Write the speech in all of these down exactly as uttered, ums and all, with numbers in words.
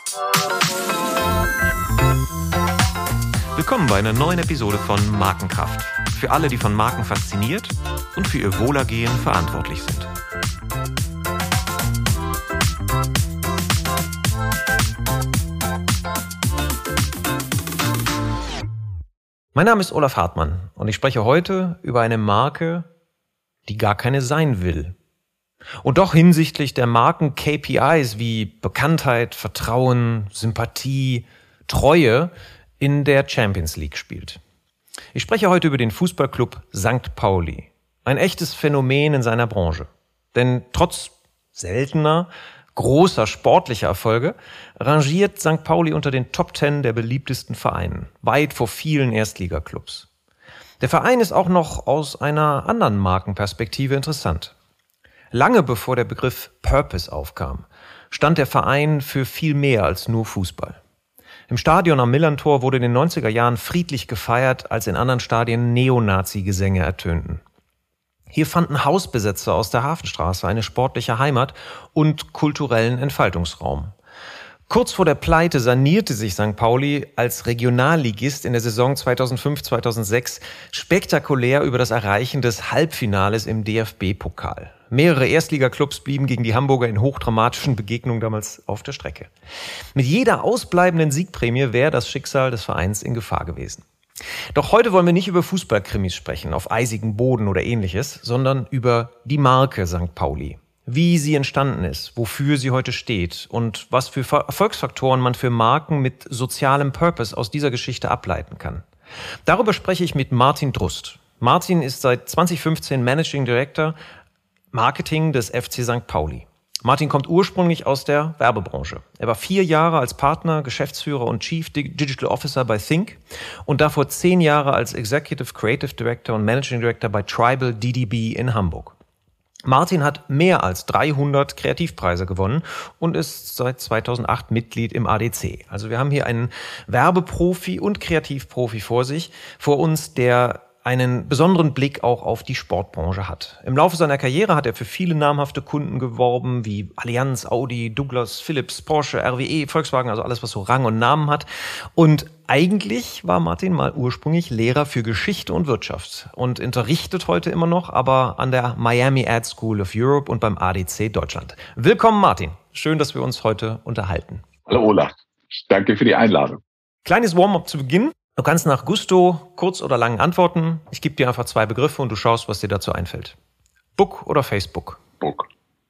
Willkommen bei einer neuen Episode von Markenkraft. Für alle, die von Marken fasziniert und für ihr Wohlergehen verantwortlich sind. Mein Name ist Olaf Hartmann und ich spreche heute über eine Marke, die gar keine sein will. Und doch hinsichtlich der Marken-K P Is wie Bekanntheit, Vertrauen, Sympathie, Treue in der Champions League spielt. Ich spreche heute über den Fußballclub Sankt Pauli. Ein echtes Phänomen in seiner Branche. Denn trotz seltener, großer sportlicher Erfolge rangiert Sankt Pauli unter den Top Ten der beliebtesten Vereinen, weit vor vielen Erstligaklubs. Der Verein ist auch noch aus einer anderen Markenperspektive interessant. Lange bevor der Begriff Purpose aufkam, stand der Verein für viel mehr als nur Fußball. Im Stadion am Millerntor wurde in den neunziger Jahren friedlich gefeiert, als in anderen Stadien Neonazi-Gesänge ertönten. Hier fanden Hausbesetzer aus der Hafenstraße eine sportliche Heimat und kulturellen Entfaltungsraum. Kurz vor der Pleite sanierte sich Sankt Pauli als Regionalligist in der Saison zweitausendfünf zweitausendsechs spektakulär über das Erreichen des Halbfinales im D F B-Pokal. Mehrere Erstligaklubs blieben gegen die Hamburger in hochdramatischen Begegnungen damals auf der Strecke. Mit jeder ausbleibenden Siegprämie wäre das Schicksal des Vereins in Gefahr gewesen. Doch heute wollen wir nicht über Fußballkrimis sprechen, auf eisigem Boden oder ähnliches, sondern über die Marke Sankt Pauli. Wie sie entstanden ist, wofür sie heute steht und was für Erfolgsfaktoren man für Marken mit sozialem Purpose aus dieser Geschichte ableiten kann. Darüber spreche ich mit Martin Drust. Martin ist seit zweitausendfünfzehn Managing Director Marketing des F C Sankt Pauli. Martin kommt ursprünglich aus der Werbebranche. Er war vier Jahre als Partner, Geschäftsführer und Chief Digital Officer bei Think und davor zehn Jahre als Executive Creative Director und Managing Director bei Tribal D D B in Hamburg. Martin hat mehr als dreihundert Kreativpreise gewonnen und ist seit zweitausendacht Mitglied im A D C. Also wir haben hier einen Werbeprofi und Kreativprofi vor sich, vor uns, der einen besonderen Blick auch auf die Sportbranche hat. Im Laufe seiner Karriere hat er für viele namhafte Kunden geworben, wie Allianz, Audi, Douglas, Philips, Porsche, R W E, Volkswagen, also alles, was so Rang und Namen hat. Und eigentlich war Martin mal ursprünglich Lehrer für Geschichte und Wirtschaft und unterrichtet heute immer noch, aber an der Miami Ad School of Europe und beim A D C Deutschland. Willkommen, Martin. Schön, dass wir uns heute unterhalten. Hallo Olaf. Danke für die Einladung. Kleines Warm-up zu Beginn. Du kannst nach Gusto kurz oder lang antworten. Ich gebe dir einfach zwei Begriffe und du schaust, was dir dazu einfällt. Book oder Facebook? Book.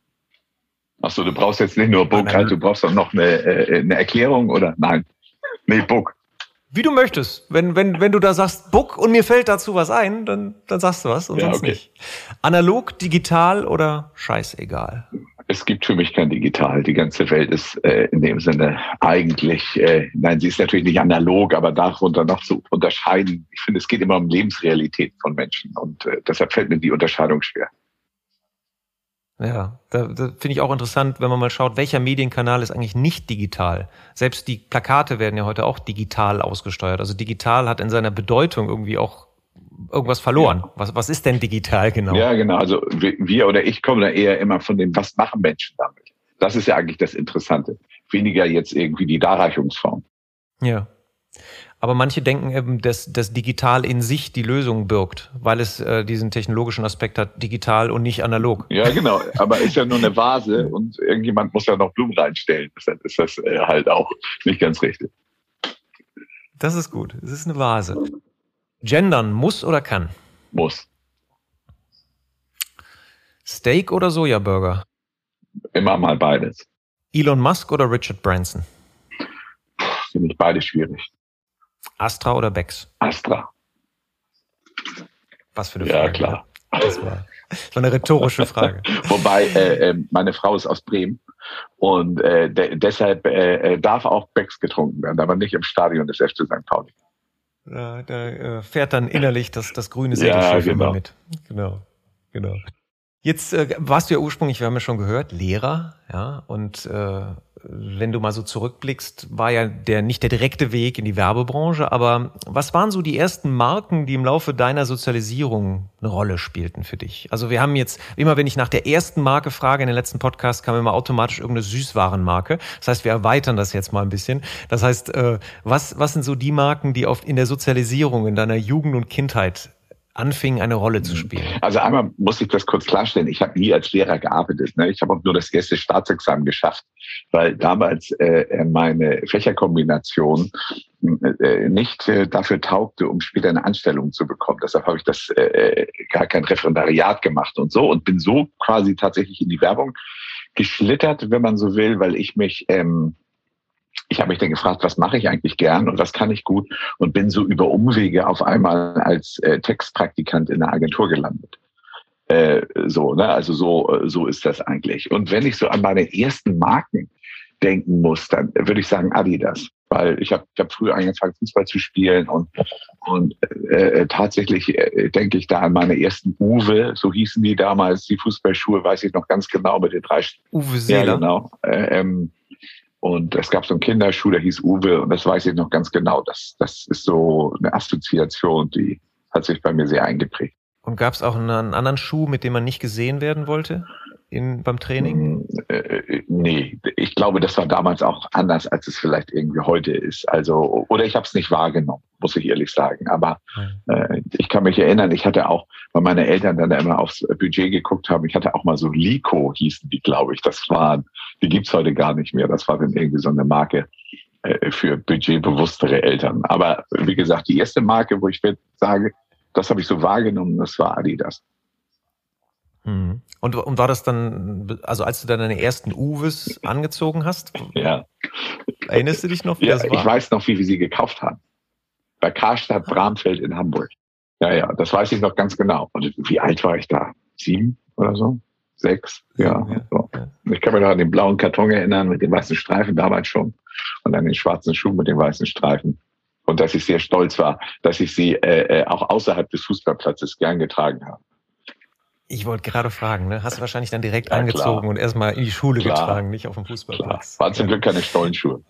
Achso, du brauchst jetzt nicht nur Book, nein, nein. Du brauchst auch noch eine, eine Erklärung, oder? Nein. Nee, Book. Wie du möchtest. Wenn, wenn, wenn du da sagst Book und mir fällt dazu was ein, dann, dann sagst du was und ja, sonst okay. Nicht. Analog, digital oder scheißegal? Es gibt für mich kein Digital. Die ganze Welt ist äh, in dem Sinne eigentlich, äh, nein, sie ist natürlich nicht analog, aber darunter noch zu unterscheiden. Ich finde, es geht immer um Lebensrealität von Menschen und äh, deshalb fällt mir die Unterscheidung schwer. Ja, da, da finde ich auch interessant, wenn man mal schaut, welcher Medienkanal ist eigentlich nicht digital. Selbst die Plakate werden ja heute auch digital ausgesteuert. Also digital hat in seiner Bedeutung irgendwie auch irgendwas verloren. Ja. Was, was ist denn digital genau? Ja, genau. Also wir oder ich komme da eher immer von dem, was machen Menschen damit? Das ist ja eigentlich das Interessante. Weniger jetzt irgendwie die Darreichungsform. Ja. Aber manche denken eben, dass das digital in sich die Lösung birgt, weil es äh, diesen technologischen Aspekt hat, digital und nicht analog. Ja, genau. Aber ist ja nur eine Vase und irgendjemand muss ja noch Blumen reinstellen. Deshalb ist das äh, halt auch nicht ganz richtig. Das ist gut. Es ist eine Vase. Gendern muss oder kann? Muss. Steak oder Sojaburger? Immer mal beides. Elon Musk oder Richard Branson? Finde ich beide schwierig. Astra oder Becks? Astra. Was für eine Frage. Ja, klar. Das war, das war eine rhetorische Frage. Wobei, äh, meine Frau ist aus Bremen und äh, de- deshalb äh, darf auch Becks getrunken werden, aber nicht im Stadion des F C Sankt Pauli. Da, da äh, fährt dann innerlich das, das grüne Segelschiff ja, genau. immer mit. Genau, genau. Jetzt äh, warst du ja ursprünglich, wir haben ja schon gehört, Lehrer, ja, und äh, wenn du mal so zurückblickst, war ja der nicht der direkte Weg in die Werbebranche, aber was waren so die ersten Marken, die im Laufe deiner Sozialisierung eine Rolle spielten für dich? Also wir haben jetzt, immer wenn ich nach der ersten Marke frage, in den letzten Podcast kam immer automatisch irgendeine Süßwarenmarke. Das heißt, wir erweitern das jetzt mal ein bisschen. Das heißt, was, was sind so die Marken, die oft in der Sozialisierung, in deiner Jugend und Kindheit anfingen, eine Rolle zu spielen? Also einmal muss ich das kurz klarstellen, ich habe nie als Lehrer gearbeitet. Ne? Ich habe auch nur das erste Staatsexamen geschafft, weil damals äh, meine Fächerkombination äh, nicht äh, dafür taugte, um später eine Anstellung zu bekommen. Deshalb habe ich das äh, gar kein Referendariat gemacht und so und bin so quasi tatsächlich in die Werbung geschlittert, wenn man so will, weil ich mich... Ähm, Ich habe mich dann gefragt, was mache ich eigentlich gern und was kann ich gut und bin so über Umwege auf einmal als äh, Textpraktikant in der Agentur gelandet. Äh, so, ne? Also so, so ist das eigentlich. Und wenn ich so an meine ersten Marken denken muss, dann würde ich sagen Adidas, weil ich habe ich hab früh angefangen Fußball zu spielen und und äh, tatsächlich äh, denke ich da an meine ersten Uwe, so hießen die damals, die Fußballschuhe, weiß ich noch ganz genau mit den drei. Uwe Seeler. Ja, genau. Äh, ähm, Und es gab so einen Kinderschuh, der hieß Uwe und das weiß ich noch ganz genau. Das, das ist so eine Assoziation, die hat sich bei mir sehr eingeprägt. Und gab es auch einen anderen Schuh, mit dem man nicht gesehen werden wollte in, beim Training? Äh, nee, ich glaube, das war damals auch anders, als es vielleicht irgendwie heute ist. Also, oder ich habe es nicht wahrgenommen, muss ich ehrlich sagen. Aber äh, ich kann mich erinnern, ich hatte auch, weil meine Eltern dann immer aufs Budget geguckt haben, ich hatte auch mal so Lico, hießen die, glaube ich. Das waren, die gibt's heute gar nicht mehr. Das war dann irgendwie so eine Marke äh, für budgetbewusstere Eltern. Aber wie gesagt, die erste Marke, wo ich sage, das habe ich so wahrgenommen, das war Adidas. Und, und war das dann, also als du dann deine ersten Uwes angezogen hast? Ja. Erinnerst du dich noch, wie ja, das war? Ich weiß noch, wie wir sie gekauft haben. Bei Karstadt Bramfeld in Hamburg. Ja, ja, das weiß ich noch ganz genau. Und wie alt war ich da? Sieben oder so? Sechs? Ja. ja, so. ja. Ich kann mich noch an den blauen Karton erinnern mit den weißen Streifen damals schon. Und an den schwarzen Schuh mit den weißen Streifen. Und dass ich sehr stolz war, dass ich sie äh, auch außerhalb des Fußballplatzes gern getragen habe. Ich wollte gerade fragen, ne? Hast du wahrscheinlich dann direkt ja, angezogen klar. und erstmal in die Schule klar. getragen, nicht auf dem Fußballplatz. Klar. Waren zum Glück keine Stollenschuhe.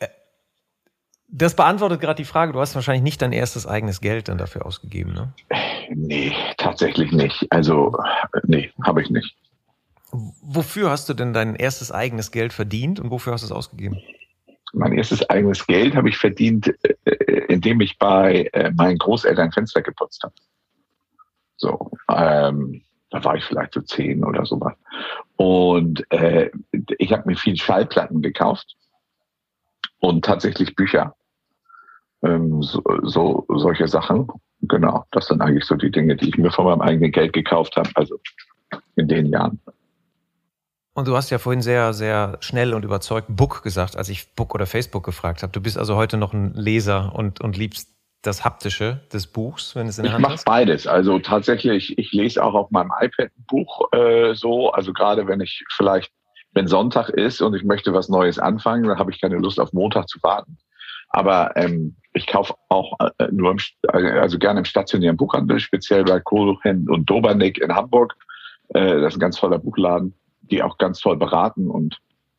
Das beantwortet gerade die Frage, du hast wahrscheinlich nicht dein erstes eigenes Geld dann dafür ausgegeben, ne? Nee, tatsächlich nicht. Also, nee, habe ich nicht. Wofür hast du denn dein erstes eigenes Geld verdient und wofür hast du es ausgegeben? Mein erstes eigenes Geld habe ich verdient, indem ich bei meinen Großeltern Fenster geputzt habe. So, ähm, da war ich vielleicht so zehn oder sowas. Und äh, ich habe mir viel Schallplatten gekauft und tatsächlich Bücher. Ähm, so, so solche Sachen. Genau, das sind eigentlich so die Dinge, die ich mir von meinem eigenen Geld gekauft habe, also in den Jahren. Und du hast ja vorhin sehr, sehr schnell und überzeugt Book gesagt, als ich Book oder Facebook gefragt habe. Du bist also heute noch ein Leser und, und liebst das Haptische des Buchs, wenn es in der ich Hand mach hast? Ich mache beides. Also tatsächlich, ich lese auch auf meinem iPad ein Buch äh, so. Also gerade wenn ich vielleicht, wenn Sonntag ist und ich möchte was Neues anfangen, dann habe ich keine Lust auf Montag zu warten. Aber ähm, ich kaufe auch äh, nur, im, also gerne im stationären Buchhandel, speziell bei Kohlhen und Dobernick in Hamburg. Äh, das ist ein ganz toller Buchladen, die auch ganz toll beraten und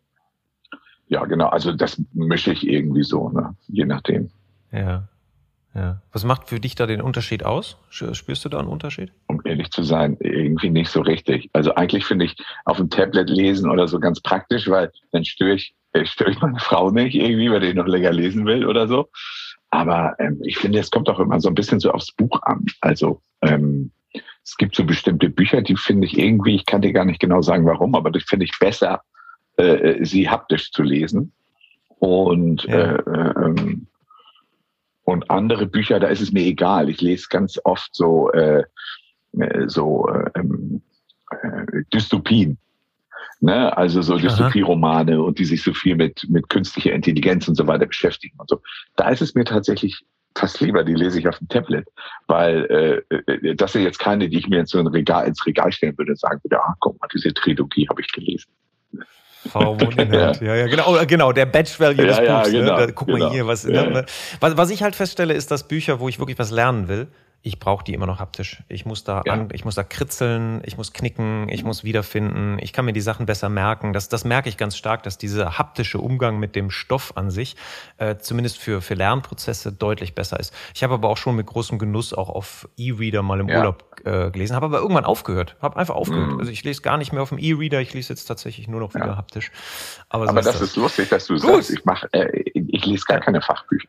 ja, genau, also das mische ich irgendwie so, ne? Je nachdem. Ja, ja. Was macht für dich da den Unterschied aus? Spürst du da einen Unterschied? Um ehrlich zu sein, irgendwie nicht so richtig. Also eigentlich finde ich auf dem Tablet lesen oder so ganz praktisch, weil dann störe ich, störe ich meine Frau nicht irgendwie, weil ich noch länger lesen will oder so. Aber ähm, ich finde, es kommt auch immer so ein bisschen so aufs Buch an. Also ähm, es gibt so bestimmte Bücher, die finde ich irgendwie, ich kann dir gar nicht genau sagen, warum, aber das finde ich besser, äh, sie haptisch zu lesen. Und, ja. äh, ähm, und andere Bücher, da ist es mir egal. Ich lese ganz oft so, äh, so äh, äh, Dystopien. Ne? Also so Dystopie-Romane und die sich so viel mit, mit künstlicher Intelligenz und so weiter beschäftigen und so. Da ist es mir tatsächlich fast lieber, die lese ich auf dem Tablet, weil äh, das sind jetzt keine, die ich mir jetzt so ein Regal, ins Regal stellen würde und sagen würde, ah, guck mal, diese Trilogie habe ich gelesen. V hundert, ja. ja, ja, genau, genau, der Batch-Value des ja, Buchs, ja, genau, ne? Da, guck genau. mal hier, was, ja. ne? was, was ich halt feststelle, ist, dass Bücher, wo ich wirklich was lernen will, Ich brauche die immer noch haptisch. Ich muss da Ja. an, ich muss da kritzeln, ich muss knicken, ich muss wiederfinden. Ich kann mir die Sachen besser merken. Das, das merke ich ganz stark, dass dieser haptische Umgang mit dem Stoff an sich äh, zumindest für, für Lernprozesse deutlich besser ist. Ich habe aber auch schon mit großem Genuss auch auf E-Reader mal im Ja. Urlaub äh, gelesen, habe aber irgendwann aufgehört. Habe einfach aufgehört. Mhm. Also ich lese gar nicht mehr auf dem E-Reader, ich lese jetzt tatsächlich nur noch wieder Ja. haptisch. Aber, so Aber ist das, das ist lustig, dass du Gut. sagst, ich mache, äh, ich lese gar keine Fachbücher.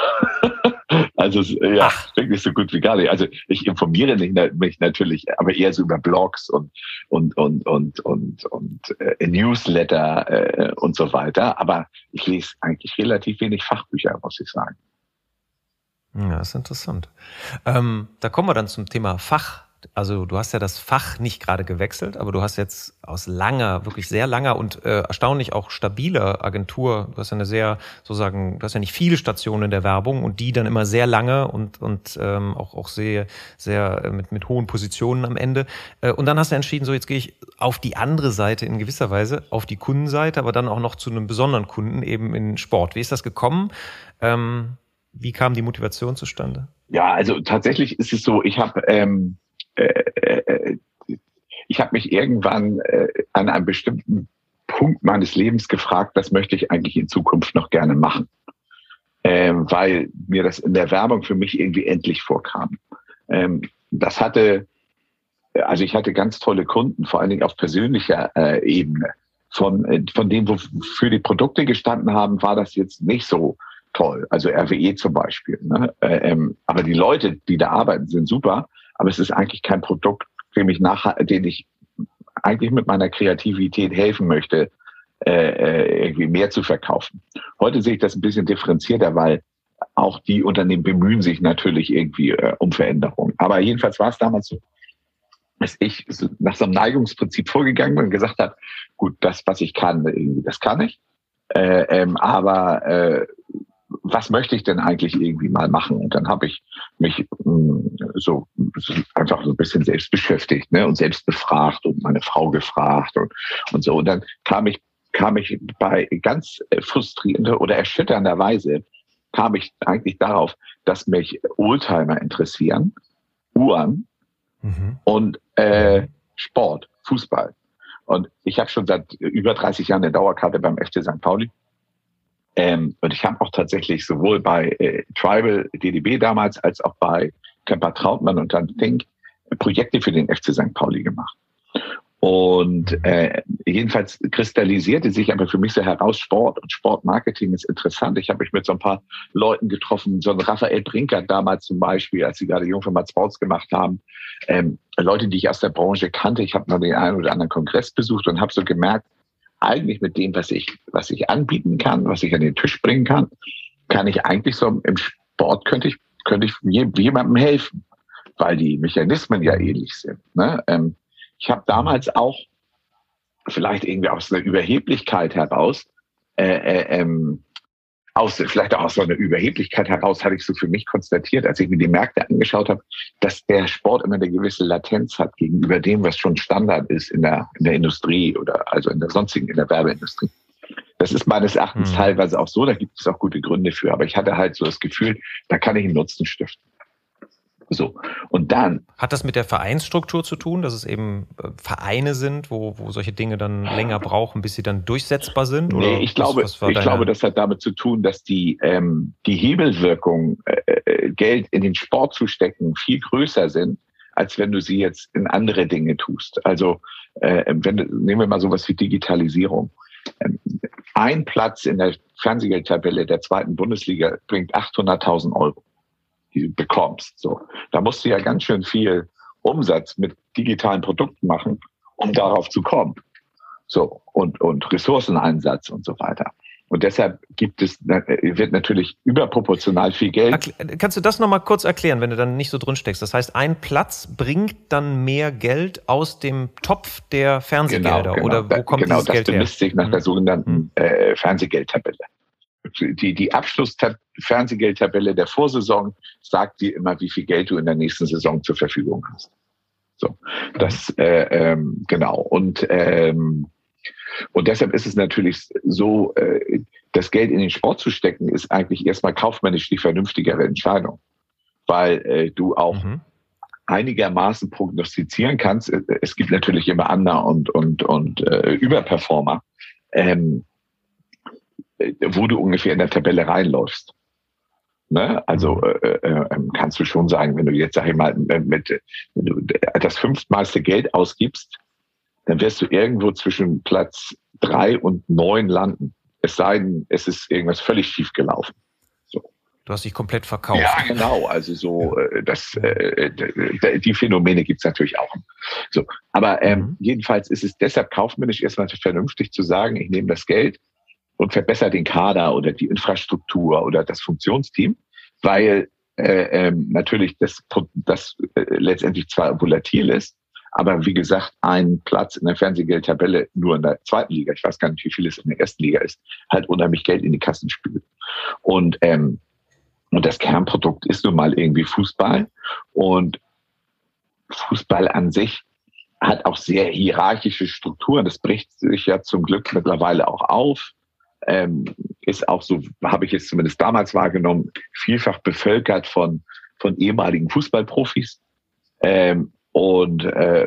Also es, äh, ja, Ach. wirklich so gut wie gar nicht. Also ich informiere mich, mich natürlich, aber eher so über Blogs und und und und und und äh, Newsletter äh, und so weiter. Aber ich lese eigentlich relativ wenig Fachbücher, muss ich sagen. Ja, ist interessant. Ähm, da kommen wir dann zum Thema Fach. Also du hast ja das Fach nicht gerade gewechselt, aber du hast jetzt aus langer, wirklich sehr langer und äh, erstaunlich auch stabiler Agentur, du hast ja eine sehr, sozusagen, du hast ja nicht viele Stationen in der Werbung und die dann immer sehr lange und und ähm, auch auch sehr sehr äh, mit mit hohen Positionen am Ende. Äh, und dann hast du entschieden, so jetzt gehe ich auf die andere Seite in gewisser Weise, auf die Kundenseite, aber dann auch noch zu einem besonderen Kunden, eben in Sport. Wie ist das gekommen? Ähm, wie kam die Motivation zustande? Ja, also tatsächlich ist es so, ich habe ähm, äh, äh, ich habe mich irgendwann äh, an einem bestimmten Punkt meines Lebens gefragt, was möchte ich eigentlich in Zukunft noch gerne machen, ähm, weil mir das in der Werbung für mich irgendwie endlich vorkam. Ähm, das hatte, also ich hatte ganz tolle Kunden, vor allen Dingen auf persönlicher äh, Ebene. Von äh, von dem, wofür die Produkte gestanden haben, war das jetzt nicht so toll. Also R W E zum Beispiel. Ne? Ähm, aber die Leute, die da arbeiten, sind super. Aber es ist eigentlich kein Produkt, dem ich nachher, den ich eigentlich mit meiner Kreativität helfen möchte, äh, irgendwie mehr zu verkaufen. Heute sehe ich das ein bisschen differenzierter, weil auch die Unternehmen bemühen sich natürlich irgendwie äh, um Veränderungen. Aber jedenfalls war es damals so, dass ich so nach so einem Neigungsprinzip vorgegangen bin und gesagt habe, gut, das, was ich kann, irgendwie, das kann ich. Äh, ähm, aber äh, was möchte ich denn eigentlich irgendwie mal machen? Und dann habe ich mich mh, so, so einfach so ein bisschen selbst beschäftigt, ne, und selbst befragt und meine Frau gefragt und, und so. Und dann kam ich, kam ich bei ganz frustrierender oder erschütternder Weise kam ich eigentlich darauf, dass mich Oldtimer interessieren, Uhren mhm. und äh, Sport, Fußball. Und ich habe schon seit über dreißig Jahren eine Dauerkarte beim F C Sankt Pauli. Ähm, und ich habe auch tatsächlich sowohl bei äh, Tribal D D B damals als auch bei Kemper Trautmann und dann Think Projekte für den F C Sankt Pauli gemacht. Und äh, jedenfalls kristallisierte sich aber für mich so heraus, Sport und Sportmarketing ist interessant. Ich habe mich mit so ein paar Leuten getroffen, so ein Raphael Brinker damals zum Beispiel, als sie gerade Jungformat Sports gemacht haben. Ähm, Leute, die ich aus der Branche kannte. Ich habe mal den einen oder anderen Kongress besucht und habe so gemerkt, eigentlich mit dem, was ich, was ich anbieten kann, was ich an den Tisch bringen kann, kann ich eigentlich so im Sport könnte ich, könnte ich jemandem helfen, weil die Mechanismen ja ähnlich sind. Ne? Ähm, ich habe damals auch vielleicht irgendwie aus einer Überheblichkeit heraus, äh, äh, ähm, aus vielleicht auch aus so einer Überheblichkeit heraus, hatte ich so für mich konstatiert, als ich mir die Märkte angeschaut habe, dass der Sport immer eine gewisse Latenz hat gegenüber dem, was schon Standard ist in der in der Industrie oder also in der sonstigen, in der Werbeindustrie. Das ist meines Erachtens hm. teilweise auch so, da gibt es auch gute Gründe für, aber ich hatte halt so das Gefühl, da kann ich einen Nutzen stiften. So. Und dann. Hat das mit der Vereinsstruktur zu tun, dass es eben Vereine sind, wo, wo solche Dinge dann länger brauchen, bis sie dann durchsetzbar sind? Oder nee, ich glaube, was, was ich glaube, das hat damit zu tun, dass die, ähm, die Hebelwirkung, äh, Geld in den Sport zu stecken, viel größer sind, als wenn du sie jetzt in andere Dinge tust. Also, äh, wenn, nehmen wir mal sowas wie Digitalisierung. Ähm, ein Platz in der Fernsehgeldtabelle der zweiten Bundesliga bringt achthunderttausend Euro. Die du bekommst. So, da musst du ja ganz schön viel Umsatz mit digitalen Produkten machen, um darauf zu kommen. So, und, und Ressourceneinsatz und so weiter. Und deshalb gibt es, wird natürlich überproportional viel Geld. Kannst du das nochmal kurz erklären, wenn du dann nicht so drin steckst? Das heißt, ein Platz bringt dann mehr Geld aus dem Topf der Fernsehgelder, genau, genau, oder wo kommt genau, dieses Geld her? Genau, das bemisst sich nach hm. der sogenannten äh, Fernsehgeldtabelle. Die, die Abschluss-Fernsehgeldtabelle der Vorsaison sagt dir immer, wie viel Geld du in der nächsten Saison zur Verfügung hast. So, das, äh, ähm, genau. Und, ähm, und deshalb ist es natürlich so, äh, das Geld in den Sport zu stecken, ist eigentlich erstmal kaufmännisch die vernünftigere Entscheidung. weil äh, du auch Mhm. einigermaßen prognostizieren kannst. Es gibt natürlich immer Under- und, und, und äh, Überperformer, ähm, wo du ungefähr in der Tabelle reinläufst. Ne? Also Mhm. äh, äh, kannst du schon sagen, wenn du jetzt, sag ich mal, mit, wenn du das fünftmeiste Geld ausgibst, dann wirst du irgendwo zwischen Platz drei und neun landen. Es sei denn, es ist irgendwas völlig schief gelaufen. So. Du hast dich komplett verkauft. Ja, genau. Also so, äh, das, äh, die Phänomene gibt's natürlich auch. So, aber ähm, Mhm. jedenfalls ist es deshalb kaufmännisch erstmal vernünftig zu sagen, ich nehme das Geld und verbessere den Kader oder die Infrastruktur oder das Funktionsteam, weil äh, ähm, natürlich das, das äh, letztendlich zwar volatil ist, aber wie gesagt, ein Platz in der Fernsehgeldtabelle nur in der zweiten Liga, ich weiß gar nicht, wie viel es in der ersten Liga ist, halt unheimlich Geld in die Kassen spült. Und, ähm, und das Kernprodukt ist nun mal irgendwie Fußball. Und Fußball an sich hat auch sehr hierarchische Strukturen. Das bricht sich ja zum Glück mittlerweile auch auf. Ähm, ist auch so, habe ich es zumindest damals wahrgenommen, vielfach bevölkert von, von ehemaligen Fußballprofis. Ähm, und äh,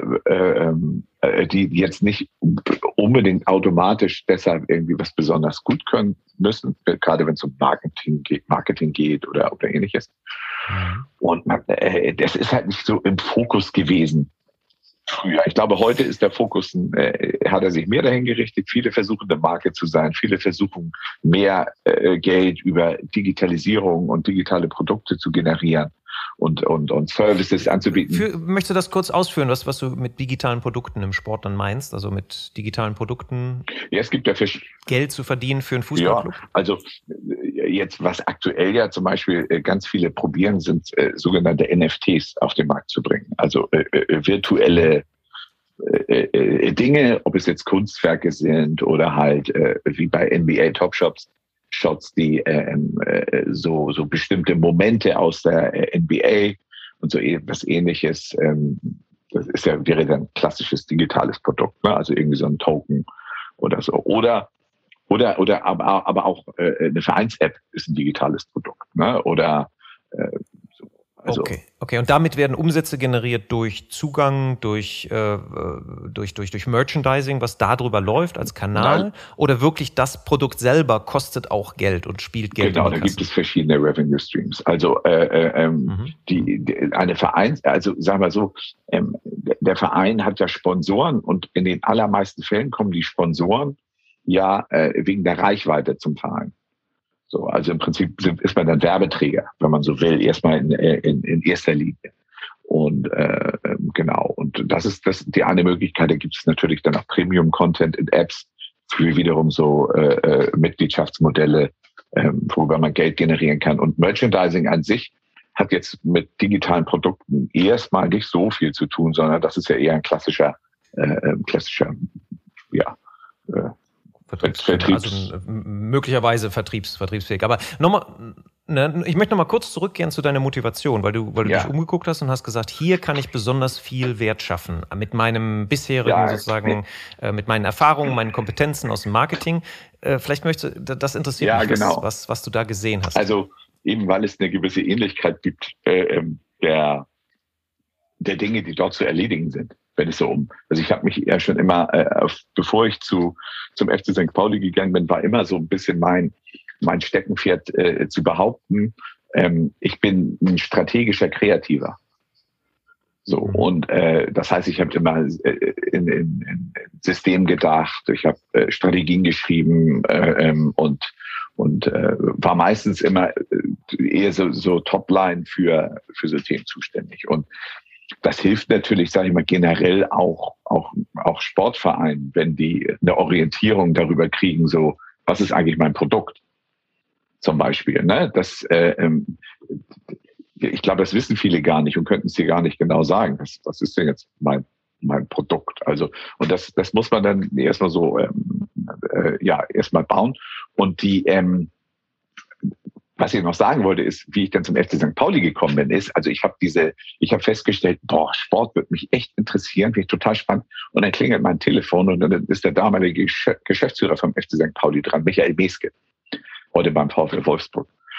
äh, die jetzt nicht unbedingt automatisch deshalb irgendwie was besonders gut können müssen, gerade wenn es um Marketing geht, Marketing geht oder, oder ähnliches. Mhm. Und man, äh, das ist halt nicht so im Fokus gewesen früher. Ich glaube, heute ist der Fokus, äh, hat er sich mehr dahin gerichtet. Viele versuchen, eine Marke zu sein. Viele versuchen, mehr äh, Geld über Digitalisierung und digitale Produkte zu generieren und, und, und Services anzubieten. Für, möchtest du das kurz ausführen, was, was du mit digitalen Produkten im Sport dann meinst? Also mit digitalen Produkten ja, es gibt ja Fisch. Geld zu verdienen für einen Fußballclub? Ja, also jetzt, was aktuell ja zum Beispiel ganz viele probieren, sind äh, sogenannte N F Ts auf den Markt zu bringen. Also äh, äh, virtuelle äh, äh, Dinge, ob es jetzt Kunstwerke sind oder halt äh, wie bei N B A Top Shops, Shots, die äh, äh, so, so bestimmte Momente aus der äh, N B A und so etwas Ähnliches. Ähm, das ist ja, wäre dann ein klassisches digitales Produkt, ne? Also irgendwie so ein Token oder so. Oder Oder, oder aber, aber auch äh, eine Vereins-App ist ein digitales Produkt. Ne? Oder äh, so, also okay, okay. Und damit werden Umsätze generiert durch Zugang, durch, äh, durch, durch, durch Merchandising, was da drüber läuft als Kanal? na, Oder wirklich das Produkt selber kostet auch Geld und spielt Geld genau, in die da Kasse? gibt es verschiedene Revenue Streams. Also äh, äh, ähm, Mhm. die, die eine Vereins, also sagen wir so, ähm, der Verein hat ja Sponsoren und in den allermeisten Fällen kommen die Sponsoren ja äh, wegen der Reichweite zum Verein. So, also im Prinzip ist man dann Werbeträger, wenn man so will, erstmal in, in, in erster Linie. Und äh, genau, und das ist das die eine Möglichkeit. Da gibt es natürlich dann auch Premium-Content in Apps für wiederum so äh, Mitgliedschaftsmodelle, äh, worüber man Geld generieren kann. Und Merchandising an sich hat jetzt mit digitalen Produkten erstmal nicht so viel zu tun, sondern das ist ja eher ein klassischer, äh, klassischer, ja, äh, Vertriebskanal, also möglicherweise Vertriebs, Vertriebsweg. Aber nochmal, ne, ich möchte nochmal kurz zurückgehen zu deiner Motivation, weil du, weil du ja. dich umgeguckt hast und hast gesagt, hier kann ich besonders viel Wert schaffen. Mit meinem bisherigen Ja, sozusagen, äh, mit meinen Erfahrungen, meinen Kompetenzen aus dem Marketing. Äh, vielleicht möchtest du, das interessiert ja, mich, genau. was, was, was du da gesehen hast. Also eben, weil es eine gewisse Ähnlichkeit gibt, äh, der, der Dinge, die dort zu erledigen sind. Wenn es so um, also ich habe mich ja schon immer, äh, bevor ich zu zum F C Sankt Pauli gegangen bin, war immer so ein bisschen mein mein Steckenpferd äh, zu behaupten. Ähm, ich bin ein strategischer Kreativer. So mhm. und äh, das heißt, ich habe immer äh, in, in, in System gedacht, ich habe äh, Strategien geschrieben äh, ähm, und und äh, war meistens immer eher so, so Topline für für so Themen zuständig und das hilft natürlich, sage ich mal, generell auch, auch, auch Sportvereinen, wenn die eine Orientierung darüber kriegen, so, was ist eigentlich mein Produkt? Zum Beispiel, ne? Das, äh, ich glaube, das wissen viele gar nicht und könnten es dir gar nicht genau sagen. Was, was ist denn jetzt mein, mein Produkt? Also, und das, das muss man dann erstmal so, ähm, äh, ja, erstmal bauen. Und die, ähm, was ich noch sagen wollte, ist, wie ich dann zum F C Sankt Pauli gekommen bin, ist, also ich habe diese, ich habe festgestellt, boah, Sport wird mich echt interessieren, finde ich total spannend. Und dann klingelt mein Telefon und dann ist der damalige Geschäftsführer vom F C Sankt Pauli dran, Michael Meske, heute beim VfL Wolfsburg.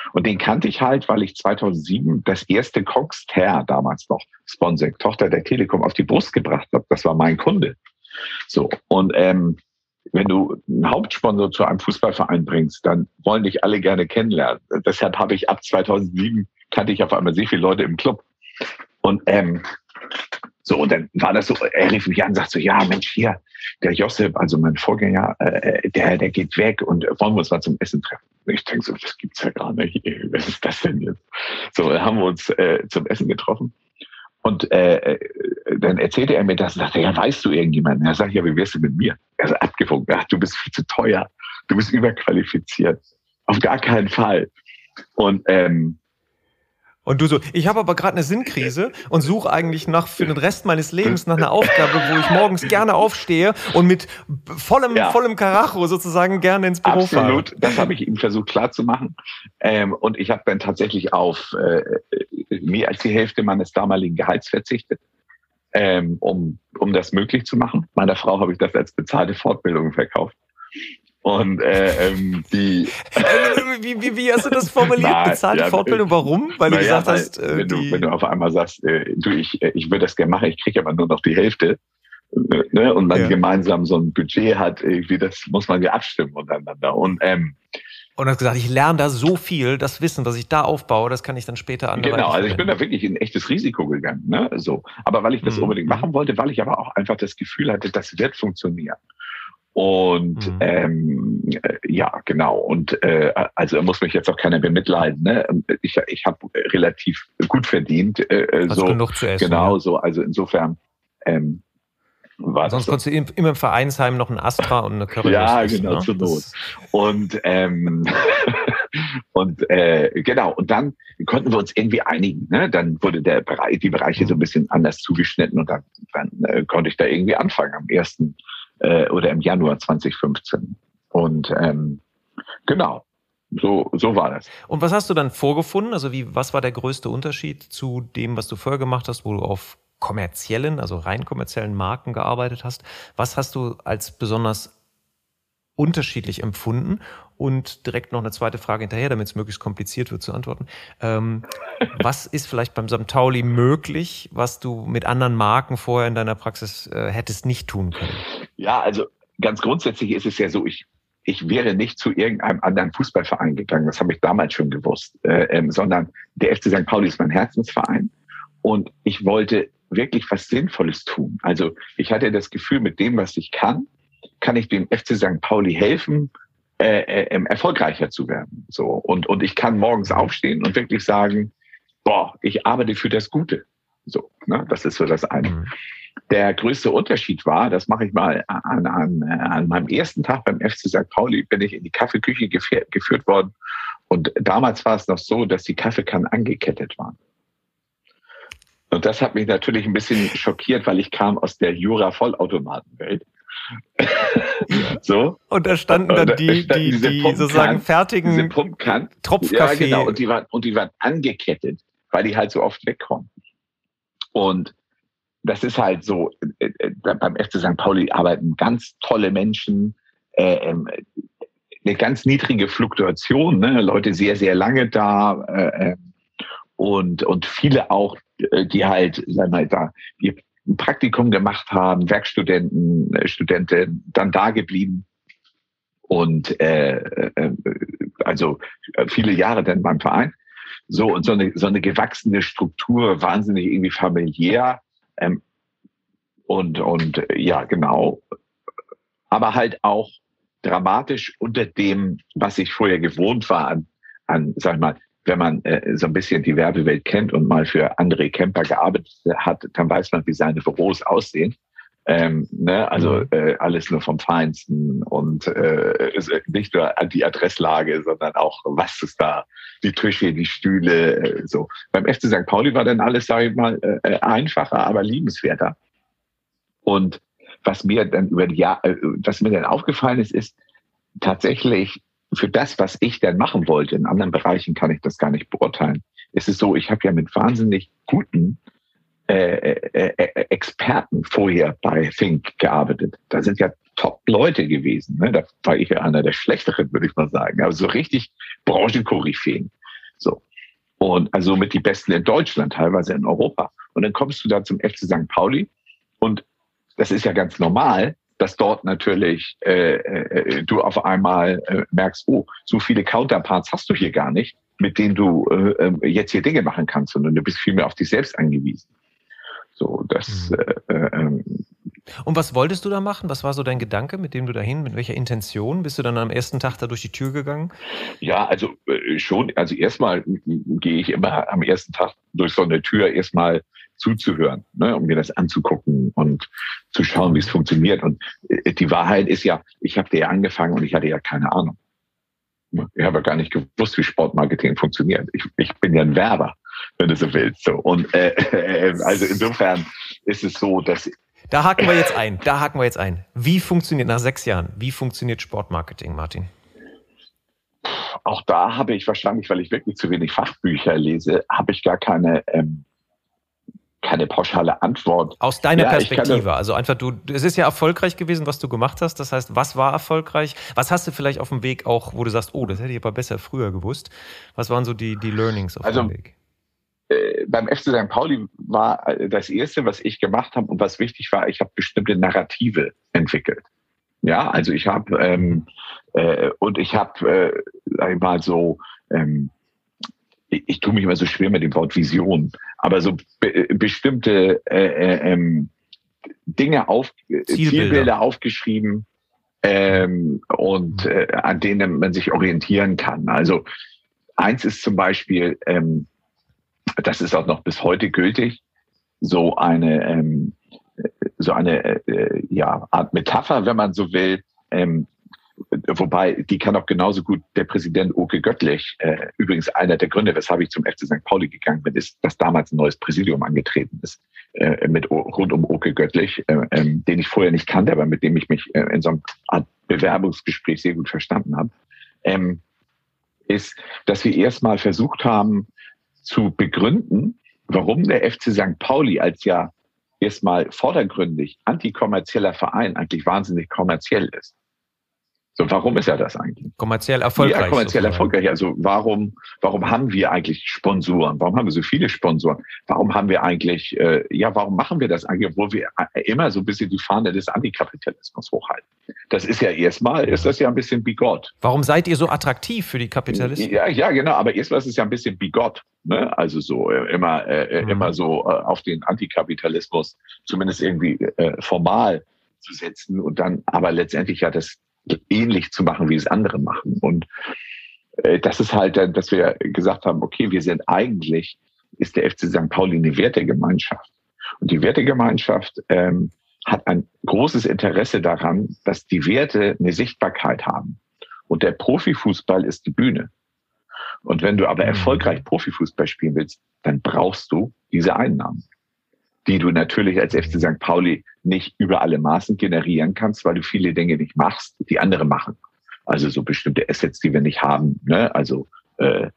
Und den kannte ich halt, weil ich zweitausendsieben das erste Coxter, damals noch Sponsec, Tochter der Telekom, auf die Brust gebracht habe. Das war mein Kunde. So, und ähm, wenn du einen Hauptsponsor zu einem Fußballverein bringst, dann wollen dich alle gerne kennenlernen. Deshalb habe ich ab zweitausendsieben kannte ich auf einmal sehr viele Leute im Club. Und ähm, so, und dann war das so, er rief mich an und sagt so, ja, Mensch, hier, der Josip, also mein Vorgänger, äh, der, der geht weg und wollen wir uns mal zum Essen treffen. Und ich denke so, das gibt's ja gar nicht. Was ist das denn jetzt? So, dann haben wir uns äh, zum Essen getroffen. Und äh, dann erzählte er mir das und sagte, ja, weißt du irgendjemanden? Er sagt, ja, wie wärst du mit mir? Er sagt, abgefunkt, ach, du bist viel zu teuer, du bist überqualifiziert. Auf gar keinen Fall. Und ähm, Und du so, ich habe aber gerade eine Sinnkrise und suche eigentlich nach für den Rest meines Lebens nach einer Aufgabe, wo ich morgens gerne aufstehe und mit vollem, ja. vollem Karacho sozusagen gerne ins Büro fahre. Absolut, das habe ich ihm versucht klarzumachen. Ähm, und ich habe dann tatsächlich auf äh, mehr als die Hälfte meines damaligen Gehalts verzichtet, ähm, um, um das möglich zu machen. Meiner Frau habe ich das als bezahlte Fortbildung verkauft. Und äh, ähm, die wie, wie, wie hast du das formuliert? Nein, bezahlte ja, Fortbildung? Warum? Weil du gesagt ja, weil, hast, äh, wenn, du, wenn du auf einmal sagst, äh, du, ich, ich würde das gerne machen, ich kriege aber nur noch die Hälfte, äh, ne? Und man ja. gemeinsam so ein Budget hat, irgendwie, das muss man ja abstimmen untereinander. Und ähm, und hast gesagt, ich lerne da so viel, das Wissen, was ich da aufbaue, das kann ich dann später anderweitig Genau, also ich bin da wirklich in ein echtes Risiko gegangen, ne? So, aber weil ich das mhm. unbedingt machen wollte, weil ich aber auch einfach das Gefühl hatte, das wird funktionieren. Und mhm. ähm, ja, genau. Und äh, also muss mich jetzt auch keiner bemitleiden. Ne? Ich, ich habe relativ gut verdient. Äh, also so genug zu essen. Genau, ja. so. Also insofern ähm, war sonst so. konntest du immer im Vereinsheim noch ein Astra und eine Currywurst Ja, essen, genau, ne? zur Not. Und ähm, und äh, genau. Und dann konnten wir uns irgendwie einigen. Ne? Dann wurde der Bereich, die Bereiche mhm. so ein bisschen anders zugeschnitten und dann, dann äh, konnte ich da irgendwie anfangen am ersten oder im Januar zweitausendfünfzehn. Und ähm, genau, so, so war das. Und was hast du dann vorgefunden? Also wie, was war der größte Unterschied zu dem, was du vorher gemacht hast, wo du auf kommerziellen, also rein kommerziellen Marken gearbeitet hast? Was hast du als besonders unterschiedlich empfunden? Und direkt noch eine zweite Frage hinterher, damit es möglichst kompliziert wird zu antworten. Ähm, was ist vielleicht beim Sankt Pauli möglich, was du mit anderen Marken vorher in deiner Praxis äh, hättest nicht tun können? Ja, also ganz grundsätzlich ist es ja so, ich, ich wäre nicht zu irgendeinem anderen Fußballverein gegangen, das habe ich damals schon gewusst, äh, ähm, sondern der F C Sankt Pauli ist mein Herzensverein und ich wollte wirklich was Sinnvolles tun. Also ich hatte das Gefühl, mit dem, was ich kann, kann ich dem F C Sankt Pauli helfen, Äh, äh, erfolgreicher zu werden. So. Und, und ich kann morgens aufstehen und wirklich sagen, boah, ich arbeite für das Gute. So, ne? Das ist so das eine. Mhm. Der größte Unterschied war, das mache ich mal an, an, an meinem ersten Tag beim F C Sankt Pauli, bin ich in die Kaffeeküche geführt, geführt worden. Und damals war es noch so, dass die Kaffeekannen angekettet waren. Und das hat mich natürlich ein bisschen schockiert, weil ich kam aus der Jura-Vollautomatenwelt. Ja. So. Und da standen dann da die, die, die, die sozusagen fertigen diese Pumpkannen. Tropfkaffee. Ja, genau. Und die waren, und die waren angekettet, weil die halt so oft wegkommen. Und das ist halt so, äh, äh, beim F C Sankt Pauli arbeiten ganz tolle Menschen, äh, äh, eine ganz niedrige Fluktuation, ne? Leute sehr, sehr lange da, äh, und, und viele auch, die halt, sagen wir mal, da, die ein Praktikum gemacht haben, Werkstudenten, Studenten, dann da geblieben und äh, äh, also viele Jahre dann beim Verein. So und so eine so eine gewachsene Struktur, wahnsinnig irgendwie familiär ähm, und und ja genau, aber halt auch dramatisch unter dem, was ich vorher gewohnt war an, an sag ich mal, wenn man äh, so ein bisschen die Werbewelt kennt und mal für André Kemper gearbeitet hat, dann weiß man, wie seine Büros aussehen. Ähm, ne? Also äh, alles nur vom Feinsten und äh, nicht nur an die Adresslage, sondern auch, was ist da, die Tische, die Stühle, äh, so. Beim F C Sankt Pauli war dann alles, sage ich mal, äh, einfacher, aber liebenswerter. Und was mir dann über die Jahr, äh, was mir dann aufgefallen ist, ist tatsächlich, für das, was ich dann machen wollte, in anderen Bereichen kann ich das gar nicht beurteilen. Es ist so, ich habe ja mit wahnsinnig guten äh, äh, äh, Experten vorher bei Think gearbeitet. Da sind ja Top-Leute gewesen. Ne? Da war ich ja einer der Schlechteren, würde ich mal sagen. Aber so richtig Branchenkoryphäen. So. Und also mit die Besten in Deutschland, teilweise in Europa. Und dann kommst du da zum F C Sankt Pauli und das ist ja ganz normal, dass dort natürlich äh, äh, du auf einmal äh, merkst, oh, so viele Counterparts hast du hier gar nicht, mit denen du äh, jetzt hier Dinge machen kannst, sondern du bist viel mehr auf dich selbst angewiesen. So, das. Mhm. Äh, äh, Und was wolltest du da machen? Was war so dein Gedanke, mit dem du dahin, mit welcher Intention? Bist du dann am ersten Tag da durch die Tür gegangen? Ja, also äh, schon. Also erstmal gehe ich immer am ersten Tag durch so eine Tür erstmal zuzuhören, ne, um mir das anzugucken und zu schauen, wie es funktioniert. Und äh, die Wahrheit ist ja, ich habe da ja angefangen und ich hatte ja keine Ahnung. Ich habe ja gar nicht gewusst, wie Sportmarketing funktioniert. Ich, ich bin ja ein Werber, wenn du so willst. So. Und äh, äh, also insofern ist es so, dass Da haken wir jetzt ein. Da haken wir jetzt ein. Wie funktioniert nach sechs Jahren? Wie funktioniert Sportmarketing, Martin? Auch da habe ich wahrscheinlich, weil ich wirklich zu wenig Fachbücher lese, habe ich gar keine ähm, keine pauschale Antwort. Aus deiner ja, Perspektive. Also einfach du, es ist ja erfolgreich gewesen, was du gemacht hast. Das heißt, was war erfolgreich? Was hast du vielleicht auf dem Weg auch, wo du sagst, oh, das hätte ich aber besser früher gewusst? Was waren so die, die Learnings auf also, dem Weg? Äh, beim F C Sankt Pauli war das Erste, was ich gemacht habe und was wichtig war, ich habe bestimmte Narrative entwickelt. Ja, also ich habe ähm, äh, und ich habe, äh, sag ich mal so, ähm, ich, ich tue mich immer so schwer mit dem Wort Vision, aber so be bestimmte äh, ähm, Dinge auf, Zielbilder, Zielbilder aufgeschrieben ähm, und äh, an denen man sich orientieren kann. Also eins ist zum Beispiel, ähm, das ist auch noch bis heute gültig, so eine ähm, so eine äh, ja, Art Metapher, wenn man so will, ähm, wobei die kann auch genauso gut der Präsident Oke Göttlich, äh, übrigens einer der Gründe, weshalb ich zum F C Sankt Pauli gegangen bin, ist, dass damals ein neues Präsidium angetreten ist, äh, mit rund um Oke Göttlich, äh, äh, den ich vorher nicht kannte, aber mit dem ich mich äh, in so einer Art Bewerbungsgespräch sehr gut verstanden habe, ähm, ist, dass wir erstmal versucht haben zu begründen, warum der F C Sankt Pauli als ja erstmal vordergründig antikommerzieller Verein eigentlich wahnsinnig kommerziell ist. So, warum ist er das eigentlich? Kommerziell erfolgreich. Ja, kommerziell sozusagen. erfolgreich. Also warum, warum haben wir eigentlich Sponsoren? Warum haben wir so viele Sponsoren? Warum haben wir eigentlich, äh, ja, warum machen wir das eigentlich, obwohl wir immer so ein bisschen die Fahne des Antikapitalismus hochhalten? Das ist ja erstmal, ja. ist das ja ein bisschen bigot. Warum seid ihr so attraktiv für die Kapitalisten? Ja, ja, genau. Aber erstmal ist es ja ein bisschen bigot. Ne? Also so äh, immer, äh, mhm. immer so äh, auf den Antikapitalismus zumindest irgendwie äh, formal zu setzen und dann aber letztendlich ja das ähnlich zu machen, wie es andere machen. Und äh, das ist halt, dass wir gesagt haben, okay, wir sind eigentlich, ist der F C Sankt Pauli eine Wertegemeinschaft. Und die Wertegemeinschaft ähm, hat ein großes Interesse daran, dass die Werte eine Sichtbarkeit haben. Und der Profifußball ist die Bühne. Und wenn du aber erfolgreich Profifußball spielen willst, dann brauchst du diese Einnahmen, die du natürlich als F C Sankt Pauli nicht über alle Maßen generieren kannst, weil du viele Dinge nicht machst, die andere machen. Also so bestimmte Assets, die wir nicht haben, ne? Also äh,